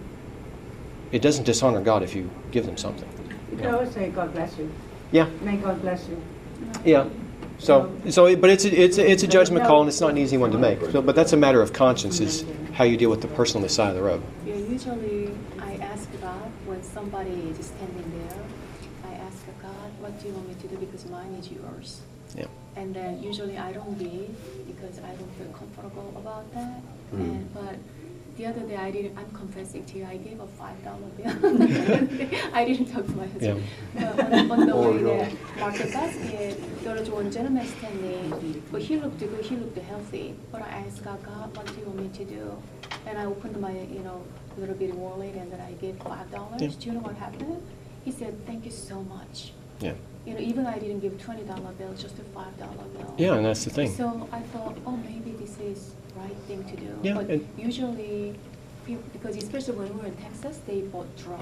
[SPEAKER 1] it doesn't dishonor God if you give them something.
[SPEAKER 11] You can always say, "God bless you."
[SPEAKER 1] Yeah,
[SPEAKER 11] May God bless you.
[SPEAKER 1] yeah. So so, but it's a, it's a, it's a judgment call, and it's not an easy one to make. So, but that's a matter of conscience, is how you deal with the person on the side of the road.
[SPEAKER 3] Yeah, usually I ask God when somebody is standing there, I ask God, what do you want me to do, because mine is yours.
[SPEAKER 1] Yeah.
[SPEAKER 3] And then usually I don't give because I don't feel comfortable about that.
[SPEAKER 8] Mm.
[SPEAKER 3] And, but the other day I didn't, I'm confessing to you, I gave a five dollar bill. I didn't talk to my husband.
[SPEAKER 1] Yeah.
[SPEAKER 3] But on, on the
[SPEAKER 8] Oh,
[SPEAKER 3] way
[SPEAKER 8] no.
[SPEAKER 3] there, Market Basket, there was one gentleman standing, but he looked good, he looked healthy. But I asked God, God, what do you want me to do? And I opened my, you know, little bit wallet, and then I gave five dollars.
[SPEAKER 1] Yeah.
[SPEAKER 3] Do you know what happened? He said, "Thank you so much."
[SPEAKER 1] Yeah.
[SPEAKER 3] You know, even I didn't give twenty dollar bill, just a five dollar bill.
[SPEAKER 1] Yeah, and that's the thing.
[SPEAKER 3] So I thought, oh, maybe this is right thing to do.
[SPEAKER 1] Yeah,
[SPEAKER 3] But
[SPEAKER 1] and-
[SPEAKER 3] usually, people, because especially when we were in Texas, they bought drugs.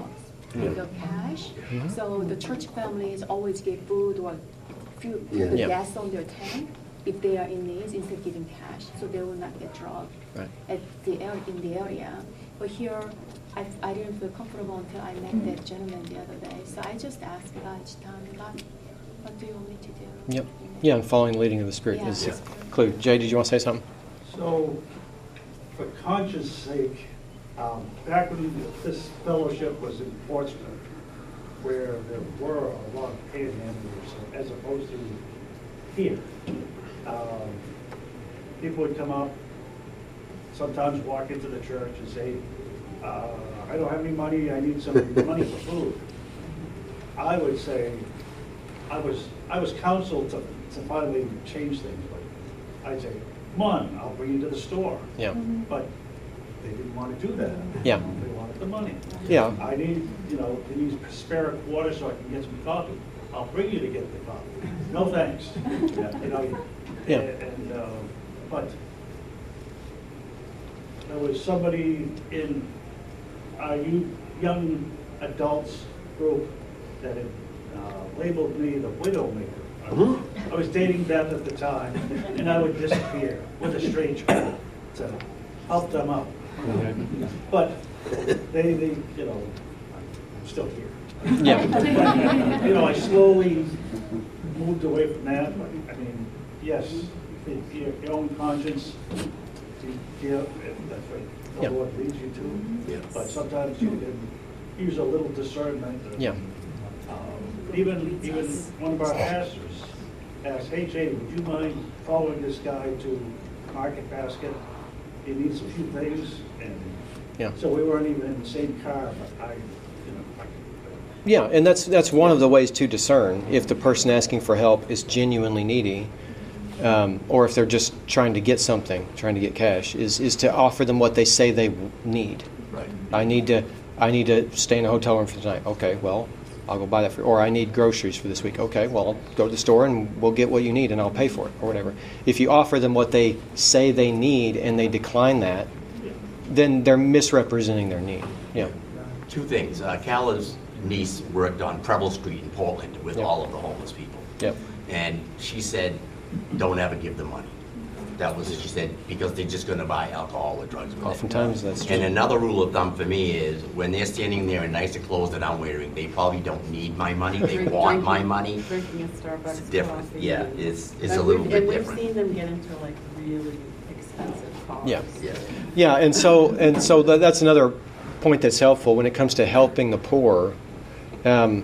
[SPEAKER 3] take the cash.
[SPEAKER 1] Mhm.
[SPEAKER 3] So the church families always give food or few
[SPEAKER 8] Yeah.
[SPEAKER 3] the
[SPEAKER 1] Yeah.
[SPEAKER 3] gas on their tank if they are in need instead of giving cash, so they will not get drugged
[SPEAKER 1] Right.
[SPEAKER 3] at the area, in the area. But here, I, I didn't feel comfortable until I met that gentleman the other day. So I just asked God each time, God, what do you want me to do?
[SPEAKER 1] Yep. Yeah, and following the leading of the Spirit
[SPEAKER 3] Yeah.
[SPEAKER 1] is
[SPEAKER 3] Yeah.
[SPEAKER 1] clue. Jay, did you want to say something?
[SPEAKER 4] So, for conscience sake, um, back when this fellowship was in Portsmouth, where there were a lot of panhandlers as opposed to here, um, people would come up, sometimes walk into the church and say, uh, I don't have any money, I need some money for food. I would say, I was I was counseled to, to finally change things. Like I'd say, come on, I'll bring you to the store.
[SPEAKER 1] Yeah.
[SPEAKER 4] But they didn't want to do that.
[SPEAKER 1] Yeah.
[SPEAKER 4] They wanted the money.
[SPEAKER 1] Yeah.
[SPEAKER 4] I need, you know, can you spare a quarter so I can get some coffee? I'll bring you to get the coffee. No thanks. You know,
[SPEAKER 1] Yeah.
[SPEAKER 4] and, and, uh, but there was somebody in our youth, young adults group that had uh, labeled me the widowmaker. I was, I was dating Beth at the time, and I would disappear with a stranger to help them out. But they, they, you know, I'm still here.
[SPEAKER 1] Yeah.
[SPEAKER 4] You know, I slowly moved away from that, but, I mean, yes, if your, your own conscience, you know, if that's what the
[SPEAKER 1] Yeah.
[SPEAKER 4] Lord leads you to.
[SPEAKER 2] Yeah.
[SPEAKER 4] But sometimes you can use a little discernment.
[SPEAKER 1] Yeah.
[SPEAKER 4] Um, Even, even one of our pastors asked, hey Jay, would you mind following this guy to Market Basket? He needs a few things, and
[SPEAKER 1] Yeah.
[SPEAKER 4] so we weren't even in the same car, but I, you know, I
[SPEAKER 1] Yeah, and that's that's one of the ways to discern if the person asking for help is genuinely needy, um, or if they're just trying to get something, trying to get cash, is is to offer them what they say they w- need.
[SPEAKER 2] Right.
[SPEAKER 1] I need to I need to stay in a hotel room for tonight. Okay, well, I'll go buy that for. Or I need groceries for this week. Okay, well, I'll go to the store and we'll get what you need and I'll pay for it or whatever. If you offer them what they say they need and they decline that, then they're misrepresenting their need. Yeah.
[SPEAKER 2] Two things. Uh, Cala's niece worked on Preble Street in Portland with
[SPEAKER 1] Yep.
[SPEAKER 2] all of the homeless people.
[SPEAKER 1] Yep.
[SPEAKER 2] And she said, don't ever give them money. That was, she said, because they're just going to buy alcohol or drugs with it.
[SPEAKER 1] Oftentimes that's true.
[SPEAKER 2] And another rule of thumb for me is when they're standing there in nicer clothes that I'm wearing, they probably don't need my money. They
[SPEAKER 6] Drink-
[SPEAKER 2] want my
[SPEAKER 6] drinking-
[SPEAKER 2] money.
[SPEAKER 6] Drinking at Starbucks
[SPEAKER 2] It's different.
[SPEAKER 6] coffee.
[SPEAKER 2] Yeah, it's, it's
[SPEAKER 6] And
[SPEAKER 2] a little
[SPEAKER 6] we've-
[SPEAKER 2] bit
[SPEAKER 6] And
[SPEAKER 2] different.
[SPEAKER 6] we've seen them get into like really expensive cars.
[SPEAKER 1] Yeah.
[SPEAKER 2] Yeah.
[SPEAKER 1] Yeah, and so and so tha- that's another point that's helpful when it comes to helping the poor. Um,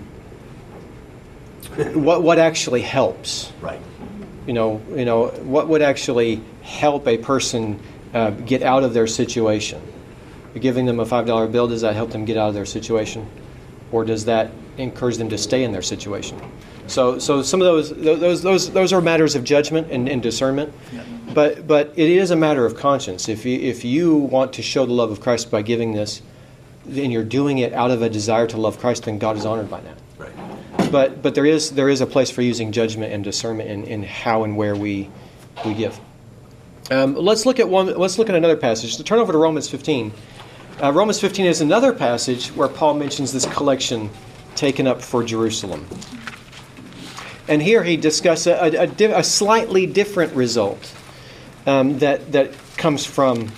[SPEAKER 1] what what actually helps?
[SPEAKER 2] Right.
[SPEAKER 1] You know, you know what would actually help a person uh, get out of their situation? Giving them a five dollar bill, does that help them get out of their situation, or does that encourage them to stay in their situation? So, so some of those those those those are matters of judgment and, and discernment. But but it is a matter of conscience. If you if you want to show the love of Christ by giving this, then you're doing it out of a desire to love Christ, then God is honored by that.
[SPEAKER 2] Right.
[SPEAKER 1] But but there is there is a place for using judgment and discernment in, in how and where we we give. Um, let's look at one. Let's look at another passage. So turn over to Romans fifteen. Uh, Romans fifteen is another passage where Paul mentions this collection taken up for Jerusalem. And here he discusses a, a, di- a slightly different result um, that that comes from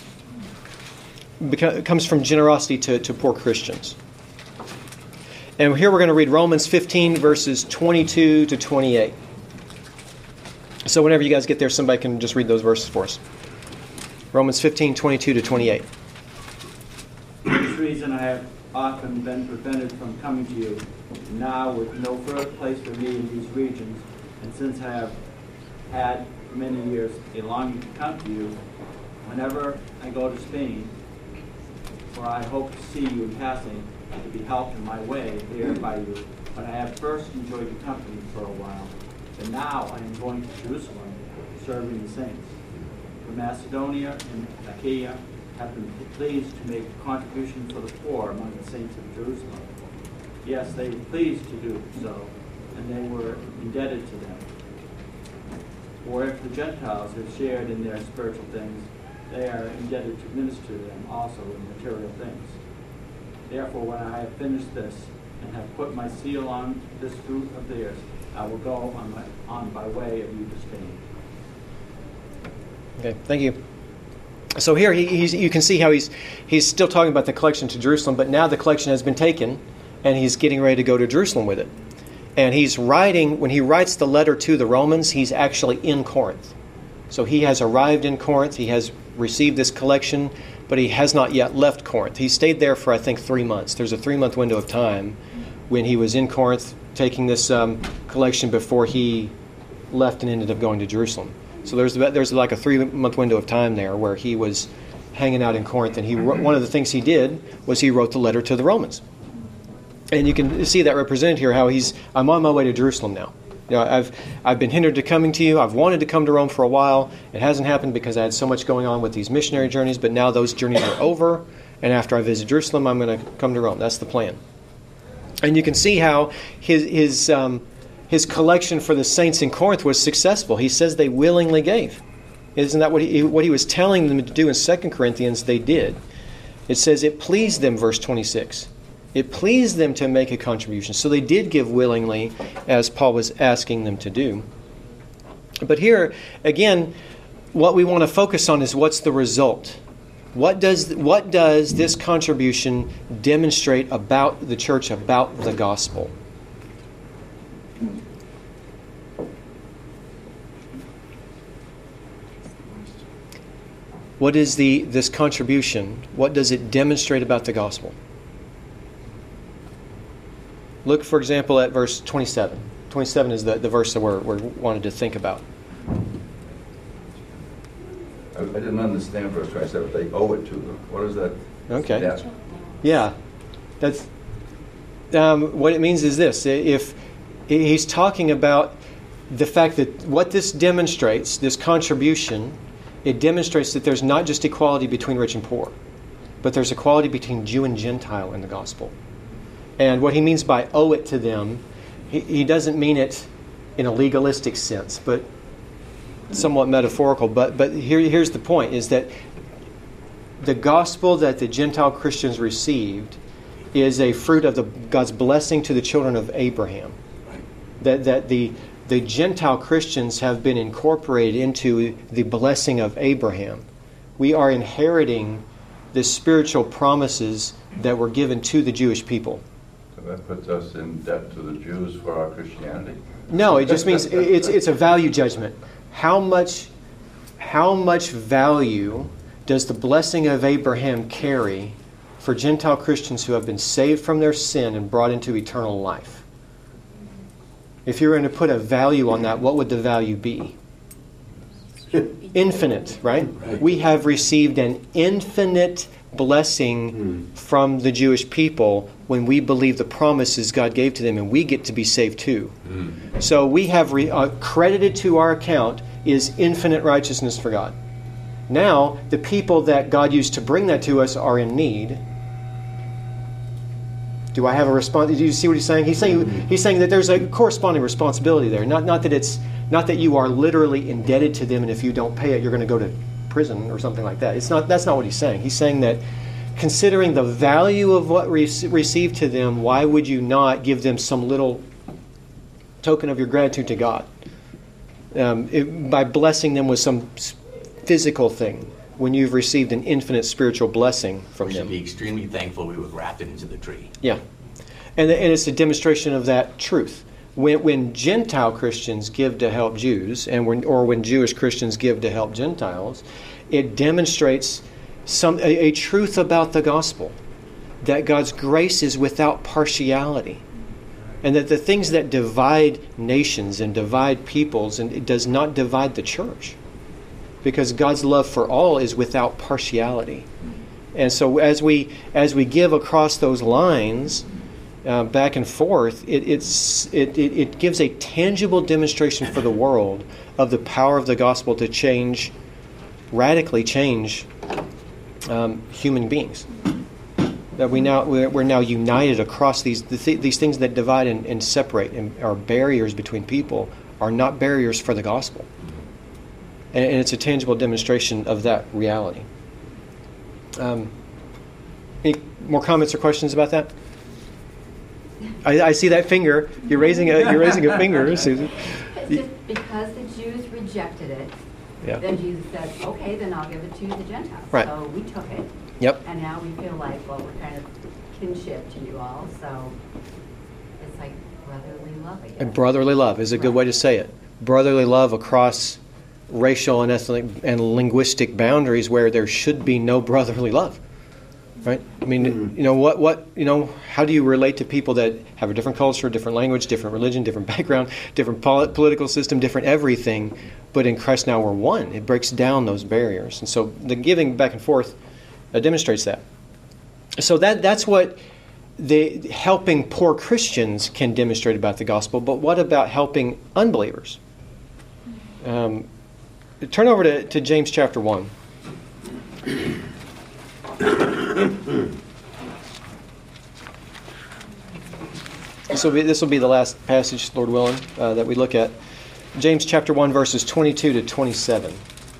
[SPEAKER 1] beca- comes from generosity to, to poor Christians. And here we're going to read Romans fifteen, verses twenty-two to twenty-eight. So whenever you guys get there, somebody can just read those verses for us. Romans fifteen, twenty-two to twenty-eight.
[SPEAKER 9] For this reason I have often been prevented from coming to you, now with no further place for me in these regions, and since I have had for many years a longing to come to you, whenever I go to Spain, for I hope to see you in passing, to be helped in my way there by you. But I have first enjoyed your company for a while, but now I am going to Jerusalem, serving the saints. For Macedonia and Achaia have been pleased to make a contribution for the poor among the saints of Jerusalem. Yes, they were pleased to do so, and they were indebted to them. For if the Gentiles have shared in their spiritual things, they are indebted to minister to them also in material things. Therefore, when I have finished this and have put my seal on this fruit of theirs, I will go on my, on by way of you to Spain.
[SPEAKER 1] Okay, thank you. So here he, he's, you can see how he's he's still talking about the collection to Jerusalem, but now the collection has been taken, and he's getting ready to go to Jerusalem with it. And he's writing, when he writes the letter to the Romans, he's actually in Corinth. So he has arrived in Corinth, he has received this collection, but he has not yet left Corinth. He stayed there for, I think, three months. There's a three-month window of time when he was in Corinth taking this um, collection before he left and ended up going to Jerusalem. So there's there's like a three-month window of time there where he was hanging out in Corinth, and he wrote, one of the things he did was he wrote the letter to the Romans. And you can see that represented here, how he's, I'm on my way to Jerusalem now. You know, I've I've been hindered to coming to you. I've wanted to come to Rome for a while. It hasn't happened because I had so much going on with these missionary journeys, but now those journeys are over, and after I visit Jerusalem, I'm going to come to Rome. That's the plan. And you can see how his his um, his collection for the saints in Corinth was successful. He says they willingly gave. Isn't that what he what he was telling them to do in Second Corinthians? They did. It says it pleased them, verse twenty-six. It pleased them to make a contribution. So they did give willingly, as Paul was asking them to do. But here, again, what we want to focus on is what's the result. What does what does this contribution demonstrate about the church, about the gospel? What is the this contribution? What does it demonstrate about the gospel? Look, for example, at verse twenty-seven. twenty-seven is the, the verse that we're, we're wanted to think about.
[SPEAKER 12] I, I didn't understand verse twenty-seven. They owe it to them. What is that?
[SPEAKER 1] Okay.
[SPEAKER 12] Debt?
[SPEAKER 1] Yeah. That's um, what it means is this. If he's talking about the fact that what this demonstrates, this contribution, it demonstrates that there's not just equality between rich and poor, but there's equality between Jew and Gentile in the gospel. And what he means by owe it to them, he, he doesn't mean it in a legalistic sense, but somewhat metaphorical. But but here here's the point, is that the gospel that the Gentile Christians received is a fruit of the, God's blessing to the children of Abraham. That that the the Gentile Christians have been incorporated into the blessing of Abraham. We are inheriting the spiritual promises that were given to the Jewish people.
[SPEAKER 12] So that puts us in debt to the Jews for our Christianity?
[SPEAKER 1] No, it just means it's it's a value judgment. How much how much value does the blessing of Abraham carry for Gentile Christians who have been saved from their sin and brought into eternal life? If you were going to put a value on that, what would the value be? Infinite, right?
[SPEAKER 8] Right.
[SPEAKER 1] We have received an infinite blessing
[SPEAKER 8] Mm.
[SPEAKER 1] from the Jewish people when we believe the promises God gave to them, and we get to be saved too.
[SPEAKER 8] Mm.
[SPEAKER 1] So we have re- uh, credited to our account is infinite righteousness for God. Now, the people that God used to bring that to us are in need. Do I have a response? Do you see what he's saying? He's saying he's saying that there's a corresponding responsibility there. Not not that it's not that you are literally indebted to them, and if you don't pay it, you're going to go to prison or something like that. It's not. That's not what he's saying. He's saying that considering the value of what we received to them, why would you not give them some little token of your gratitude to God um, it, by blessing them with some physical thing when you've received an infinite spiritual blessing from
[SPEAKER 13] We
[SPEAKER 1] them?
[SPEAKER 13] should be extremely thankful we were grafted into the tree.
[SPEAKER 1] Yeah. And, and it's a demonstration of that truth. When, when Gentile Christians give to help Jews, and when, or when Jewish Christians give to help Gentiles, it demonstrates some a, a truth about the gospel, that God's grace is without partiality, and that the things that divide nations and divide peoples, and it does not divide the church, because God's love for all is without partiality. And so as we as we give across those lines, Uh, back and forth, it, it's, it, it, it gives a tangible demonstration for the world of the power of the gospel to change, radically change um, human beings. That we now we're, we're now united across these the th- these things that divide and, and separate and are barriers between people are not barriers for the gospel, and, and it's a tangible demonstration of that reality. Um, Any more comments or questions about that? I, I see that finger. You're raising a you're raising a finger, Susan.
[SPEAKER 5] It's just because the Jews rejected it,
[SPEAKER 1] Yeah.
[SPEAKER 5] then Jesus said, okay, then I'll give it to the Gentiles.
[SPEAKER 1] Right.
[SPEAKER 5] So we took it.
[SPEAKER 1] Yep.
[SPEAKER 5] And now we feel like, well, we're kind of kinship to you all, so it's like brotherly love again.
[SPEAKER 1] And brotherly love is a good way to say it. Brotherly love across racial and ethnic and linguistic boundaries where there should be no brotherly love. Right? I mean, mm-hmm. you know, what, what, you know, how do you relate to people that have a different culture, different language, different religion, different background, different pol- political system, different everything, but in Christ now we're one. It breaks down those barriers. And so the giving back and forth uh, demonstrates that. So that that's what the helping poor Christians can demonstrate about the gospel, but what about helping unbelievers? Um, turn over to, to James chapter one. This will be this will be the last passage, Lord willing, uh, that we look at. James chapter one, verses twenty-two to twenty-seven.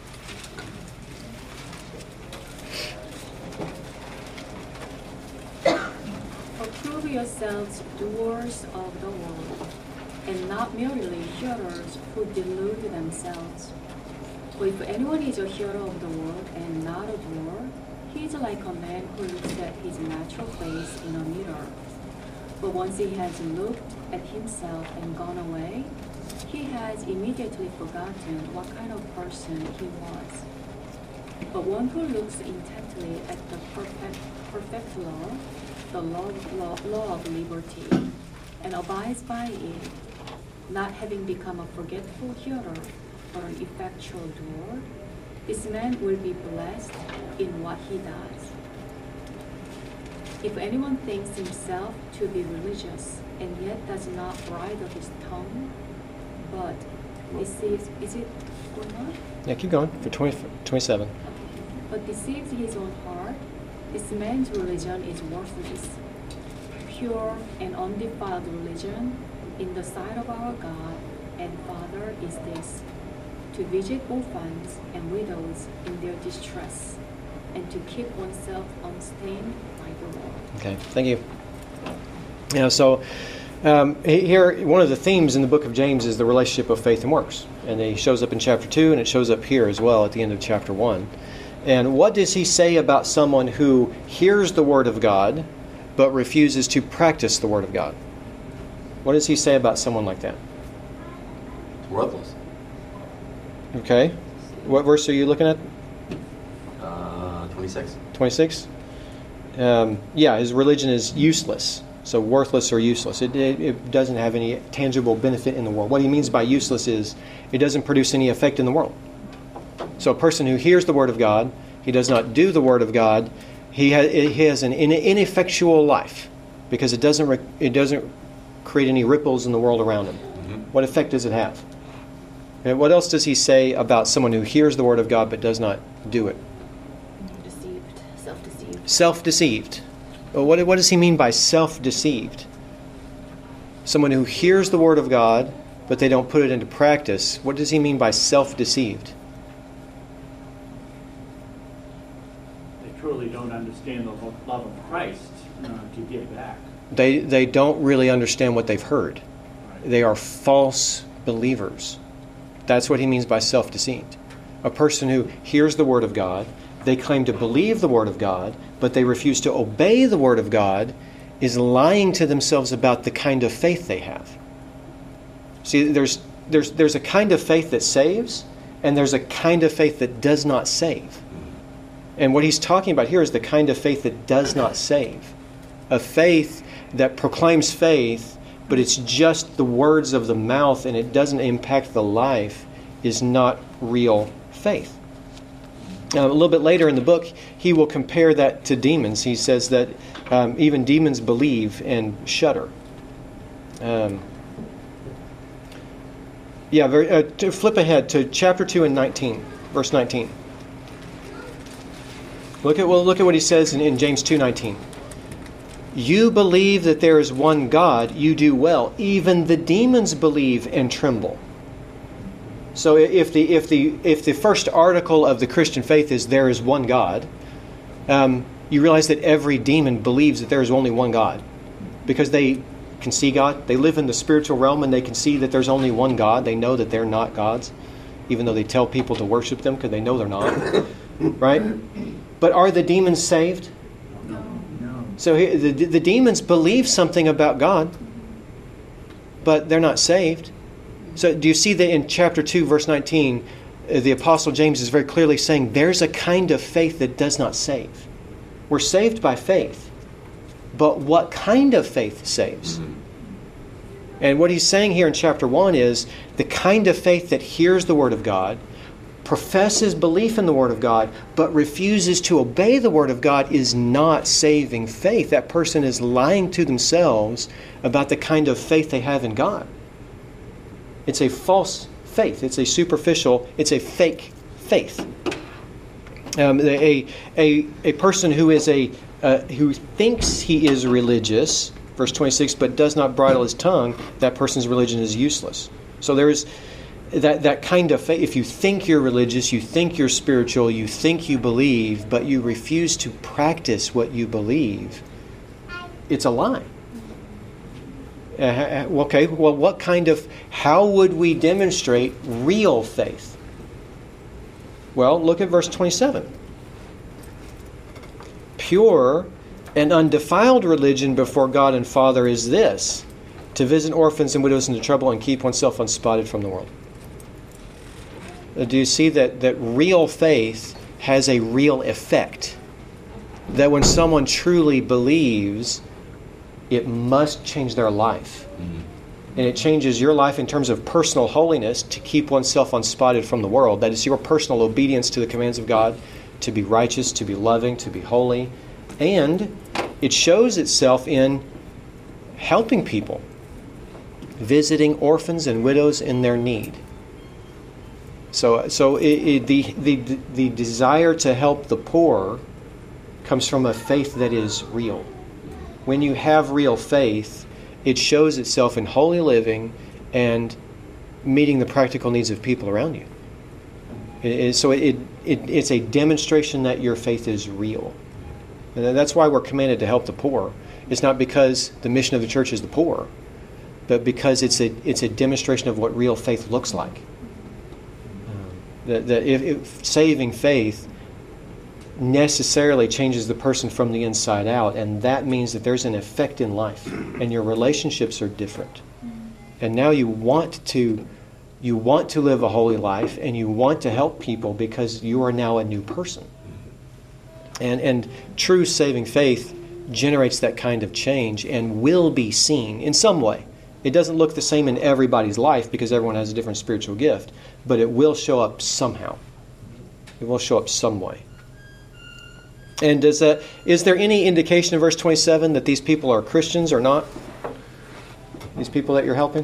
[SPEAKER 3] Approve yourselves doers of the word, and not merely hearers who delude themselves. For if anyone is a hearer of the word and not a doer, he is like a man who looks at his natural face in a mirror. But once he has looked at himself and gone away, he has immediately forgotten what kind of person he was. But one who looks intently at the perfect, perfect law, the law, law, law of liberty, and abides by it, not having become a forgetful hearer, but an effectual doer, this man will be blessed in what he does. If anyone thinks himself to be religious and yet does not bridle his tongue, but deceives, is it going on?
[SPEAKER 1] Yeah, keep going for twenty, twenty-seven.
[SPEAKER 3] Okay. But deceives his own heart, this man's religion is worthless. Pure and undefiled religion in the sight of our God and Father is this: to visit orphans and widows in their distress, and to keep oneself unstained by the world.
[SPEAKER 1] Okay, thank you. Yeah, so um, here, one of the themes in the book of James is the relationship of faith and works. And it shows up in chapter two, and it shows up here as well at the end of chapter one. And what does he say about someone who hears the word of God, but refuses to practice the word of God? What does he say about someone like that?
[SPEAKER 2] Worthless.
[SPEAKER 1] Okay. What verse are you looking at?
[SPEAKER 2] Uh, twenty-six.
[SPEAKER 1] twenty-six? Um, yeah, his religion is useless. So worthless or useless. It, it, it doesn't have any tangible benefit in the world. What he means by useless is it doesn't produce any effect in the world. So a person who hears the word of God, he does not do the word of God, he, ha- he has an in- ineffectual life because it doesn't, re- it doesn't create any ripples in the world around him. Mm-hmm. What effect does it have? And what else does he say about someone who hears the word of God but does not do it?
[SPEAKER 3] Deceived, self-deceived.
[SPEAKER 1] Self-deceived. Well, what, what does he mean by self-deceived? Someone who hears the word of God but they don't put it into practice. What does he mean by self-deceived?
[SPEAKER 9] They truly don't understand the love of Christ uh, to give back.
[SPEAKER 1] They, they don't really understand what they've heard.
[SPEAKER 9] Right.
[SPEAKER 1] They are false believers. That's what he means by self-deceived. A person who hears the word of God, they claim to believe the word of God, but they refuse to obey the word of God, is lying to themselves about the kind of faith they have. See, there's there's there's a kind of faith that saves, and there's a kind of faith that does not save. And what he's talking about here is the kind of faith that does not save. A faith that proclaims faith, but it's just the words of the mouth and it doesn't impact the life, is not real faith. Now, a little bit later in the book, he will compare that to demons. He says that um, even demons believe and shudder. Um, yeah, very, uh, to flip ahead to chapter two and nineteen, verse nineteen. Look at well, look at what he says in, in James two nineteen. You believe that there is one God, you do well. Even the demons believe and tremble. So if the if the if the first article of the Christian faith is there is one God, um, you realize that every demon believes that there is only one God. Because they can see God. They live in the spiritual realm and they can see that there's only one God. They know that they're not gods, even though they tell people to worship them because they know they're not. Right? But are the demons saved?
[SPEAKER 9] No. No.
[SPEAKER 1] So the, the demons believe something about God, but they're not saved. So do you see that in chapter two, verse nineteen, the Apostle James is very clearly saying there's a kind of faith that does not save. We're saved by faith, but what kind of faith saves? Mm-hmm. And what he's saying here in chapter one is the kind of faith that hears the Word of God, professes belief in the Word of God, but refuses to obey the Word of God is not saving faith. That person is lying to themselves about the kind of faith they have in God. It's a false faith. It's a superficial, it's a fake faith. Um, a, a, a person who is a uh, who thinks he is religious, verse twenty-six, but does not bridle his tongue, that person's religion is useless. So there is that, that kind of faith. If you think you're religious, you think you're spiritual, you think you believe, but you refuse to practice what you believe, it's a lie. Uh, okay, well, what kind of, how would we demonstrate real faith? Well, look at verse twenty-seven. Pure and undefiled religion before God and Father is this, to visit orphans and widows in trouble and keep oneself unspotted from the world. Uh, do you see that, that real faith has a real effect? That when someone truly believes, it must change their life. Mm-hmm. And it changes your life in terms of personal holiness to keep oneself unspotted from the world. That is your personal obedience to the commands of God, to be righteous, to be loving, to be holy. And it shows itself in helping people, visiting orphans and widows in their need. So, so it, it, the, the, the desire to help the poor comes from a faith that is real. When you have real faith, it shows itself in holy living and meeting the practical needs of people around you. It, it, so it, it, it's a demonstration that your faith is real. And that's why we're commanded to help the poor. It's not because the mission of the church is the poor, but because it's a, it's a demonstration of what real faith looks like. Um, that that if, if saving faith necessarily changes the person from the inside out, and that means that there's an effect in life and your relationships are different. And now you want to you want to live a holy life and you want to help people because you are now a new person. And and true saving faith generates that kind of change and will be seen in some way. It doesn't look the same in everybody's life because everyone has a different spiritual gift, but it will show up somehow. It will show up some way. And does that, is there any indication in verse twenty-seven that these people are Christians or not? These people that you're helping?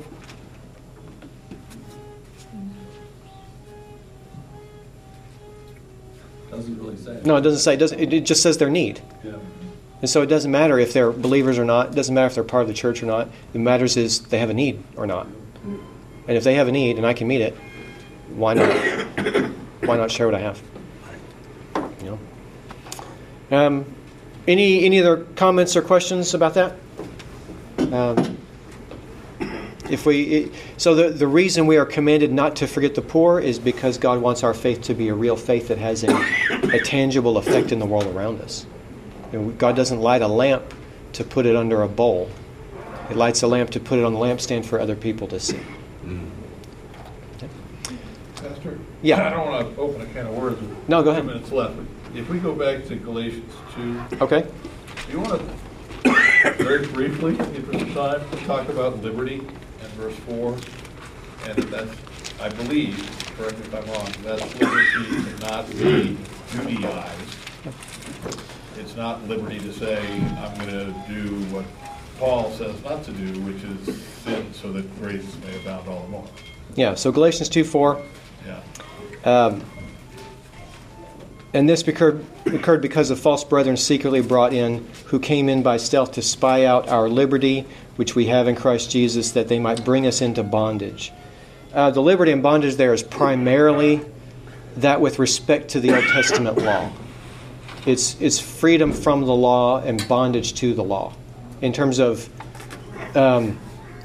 [SPEAKER 7] Doesn't really say.
[SPEAKER 1] No, it doesn't say. It, doesn't, it just says their need.
[SPEAKER 7] Yeah.
[SPEAKER 1] And so it doesn't matter if they're believers or not. It doesn't matter if they're part of the church or not. It matters is they have a need or not. And if they have a need and I can meet it, why not? Why not share what I have? You know. Um, any any other comments or questions about that? Um, if we it, so the the reason we are commanded not to forget the poor is because God wants our faith to be a real faith that has a, a tangible effect in the world around us. And God doesn't light a lamp to put it under a bowl. He lights a lamp to put it on the lampstand for other people to see.
[SPEAKER 7] Mm.
[SPEAKER 1] Okay.
[SPEAKER 7] Pastor?
[SPEAKER 1] Yeah.
[SPEAKER 7] I don't want to open a can of words with
[SPEAKER 1] No, go
[SPEAKER 7] two
[SPEAKER 1] ahead.
[SPEAKER 7] minutes left. If we go back to Galatians two,
[SPEAKER 1] Okay.
[SPEAKER 7] do you want to very briefly, if there's time, talk about liberty in verse four? And that's, I believe, correct me if I'm wrong, that's liberty to not be Judaized. It's not liberty to say, I'm going to do what Paul says not to do, which is sin so that grace may abound all the more.
[SPEAKER 1] Yeah, so Galatians two four.
[SPEAKER 7] Yeah.
[SPEAKER 1] Um, and this occurred, occurred because of false brethren secretly brought in, who came in by stealth to spy out our liberty, which we have in Christ Jesus, that they might bring us into bondage. Uh, the liberty and bondage there is primarily that with respect to the Old Testament law. It's it's freedom from the law and bondage to the law. In terms of, um,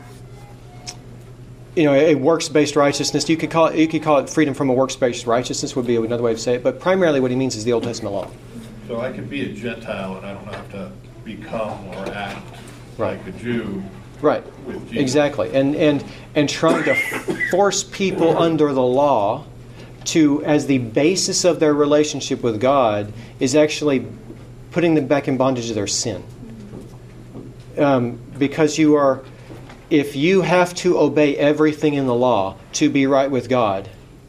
[SPEAKER 1] you know, a works-based righteousness, you could call it, you could call it freedom from a works-based righteousness would be another way to say it. But primarily, what he means is the Old Testament law.
[SPEAKER 7] So I could be a Gentile and I don't have to become or act
[SPEAKER 1] Right.
[SPEAKER 7] like a Jew.
[SPEAKER 1] Right.
[SPEAKER 7] With Jesus.
[SPEAKER 1] Exactly. And and and trying to force people under the law to, as the basis of their relationship with God, is actually putting them back in bondage to their sin. Um, because you are, if you have to obey everything in the law to be right with God,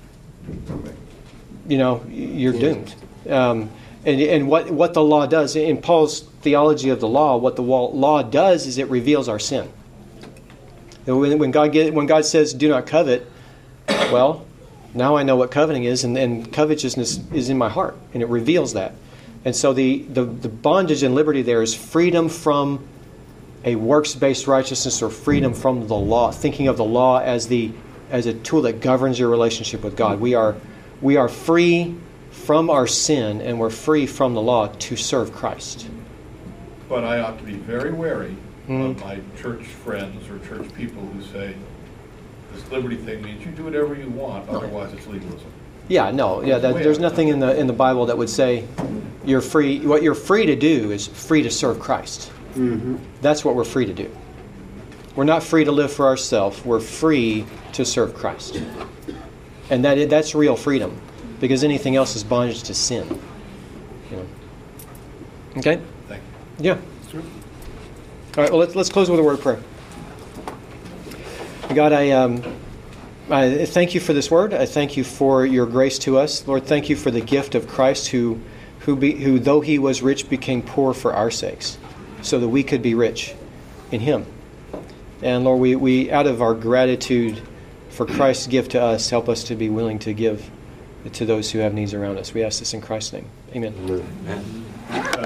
[SPEAKER 1] you know, you're doomed. Um, and and what, what the law does, in Paul's theology of the law, what the law does is it reveals our sin. When, when God get, when God says, do not covet, well, now I know what coveting is, and, and covetousness is in my heart, and it reveals that. And so the, the, the bondage and liberty there is freedom from a works-based righteousness or freedom from the law, thinking of the law as the as a tool that governs your relationship with God. We are we are free from our sin, and we're free from the law to serve Christ.
[SPEAKER 7] But I ought to be very wary
[SPEAKER 1] Mm.
[SPEAKER 7] of my church friends or church people who say, this liberty thing means you do whatever you want, otherwise it's legalism.
[SPEAKER 1] Yeah, no, yeah. That, there's nothing in the in the Bible that would say you're free. What you're free to do is free to serve Christ.
[SPEAKER 8] Mm-hmm.
[SPEAKER 1] That's what we're free to do. We're not free to live for ourselves. We're free to serve Christ, and that that's real freedom, because anything else is bondage to sin. You know. Okay.
[SPEAKER 7] Thank you.
[SPEAKER 1] Yeah. All right. Well, let's let's close with a word of prayer. God, I um, I thank you for this word. I thank you for your grace to us, Lord. Thank you for the gift of Christ, who who be, who though he was rich, became poor for our sakes, so that we could be rich in him. And Lord, we, we out of our gratitude for Christ's gift to us, help us to be willing to give to those who have needs around us. We ask this in Christ's name. Amen.
[SPEAKER 8] Amen.
[SPEAKER 2] Amen.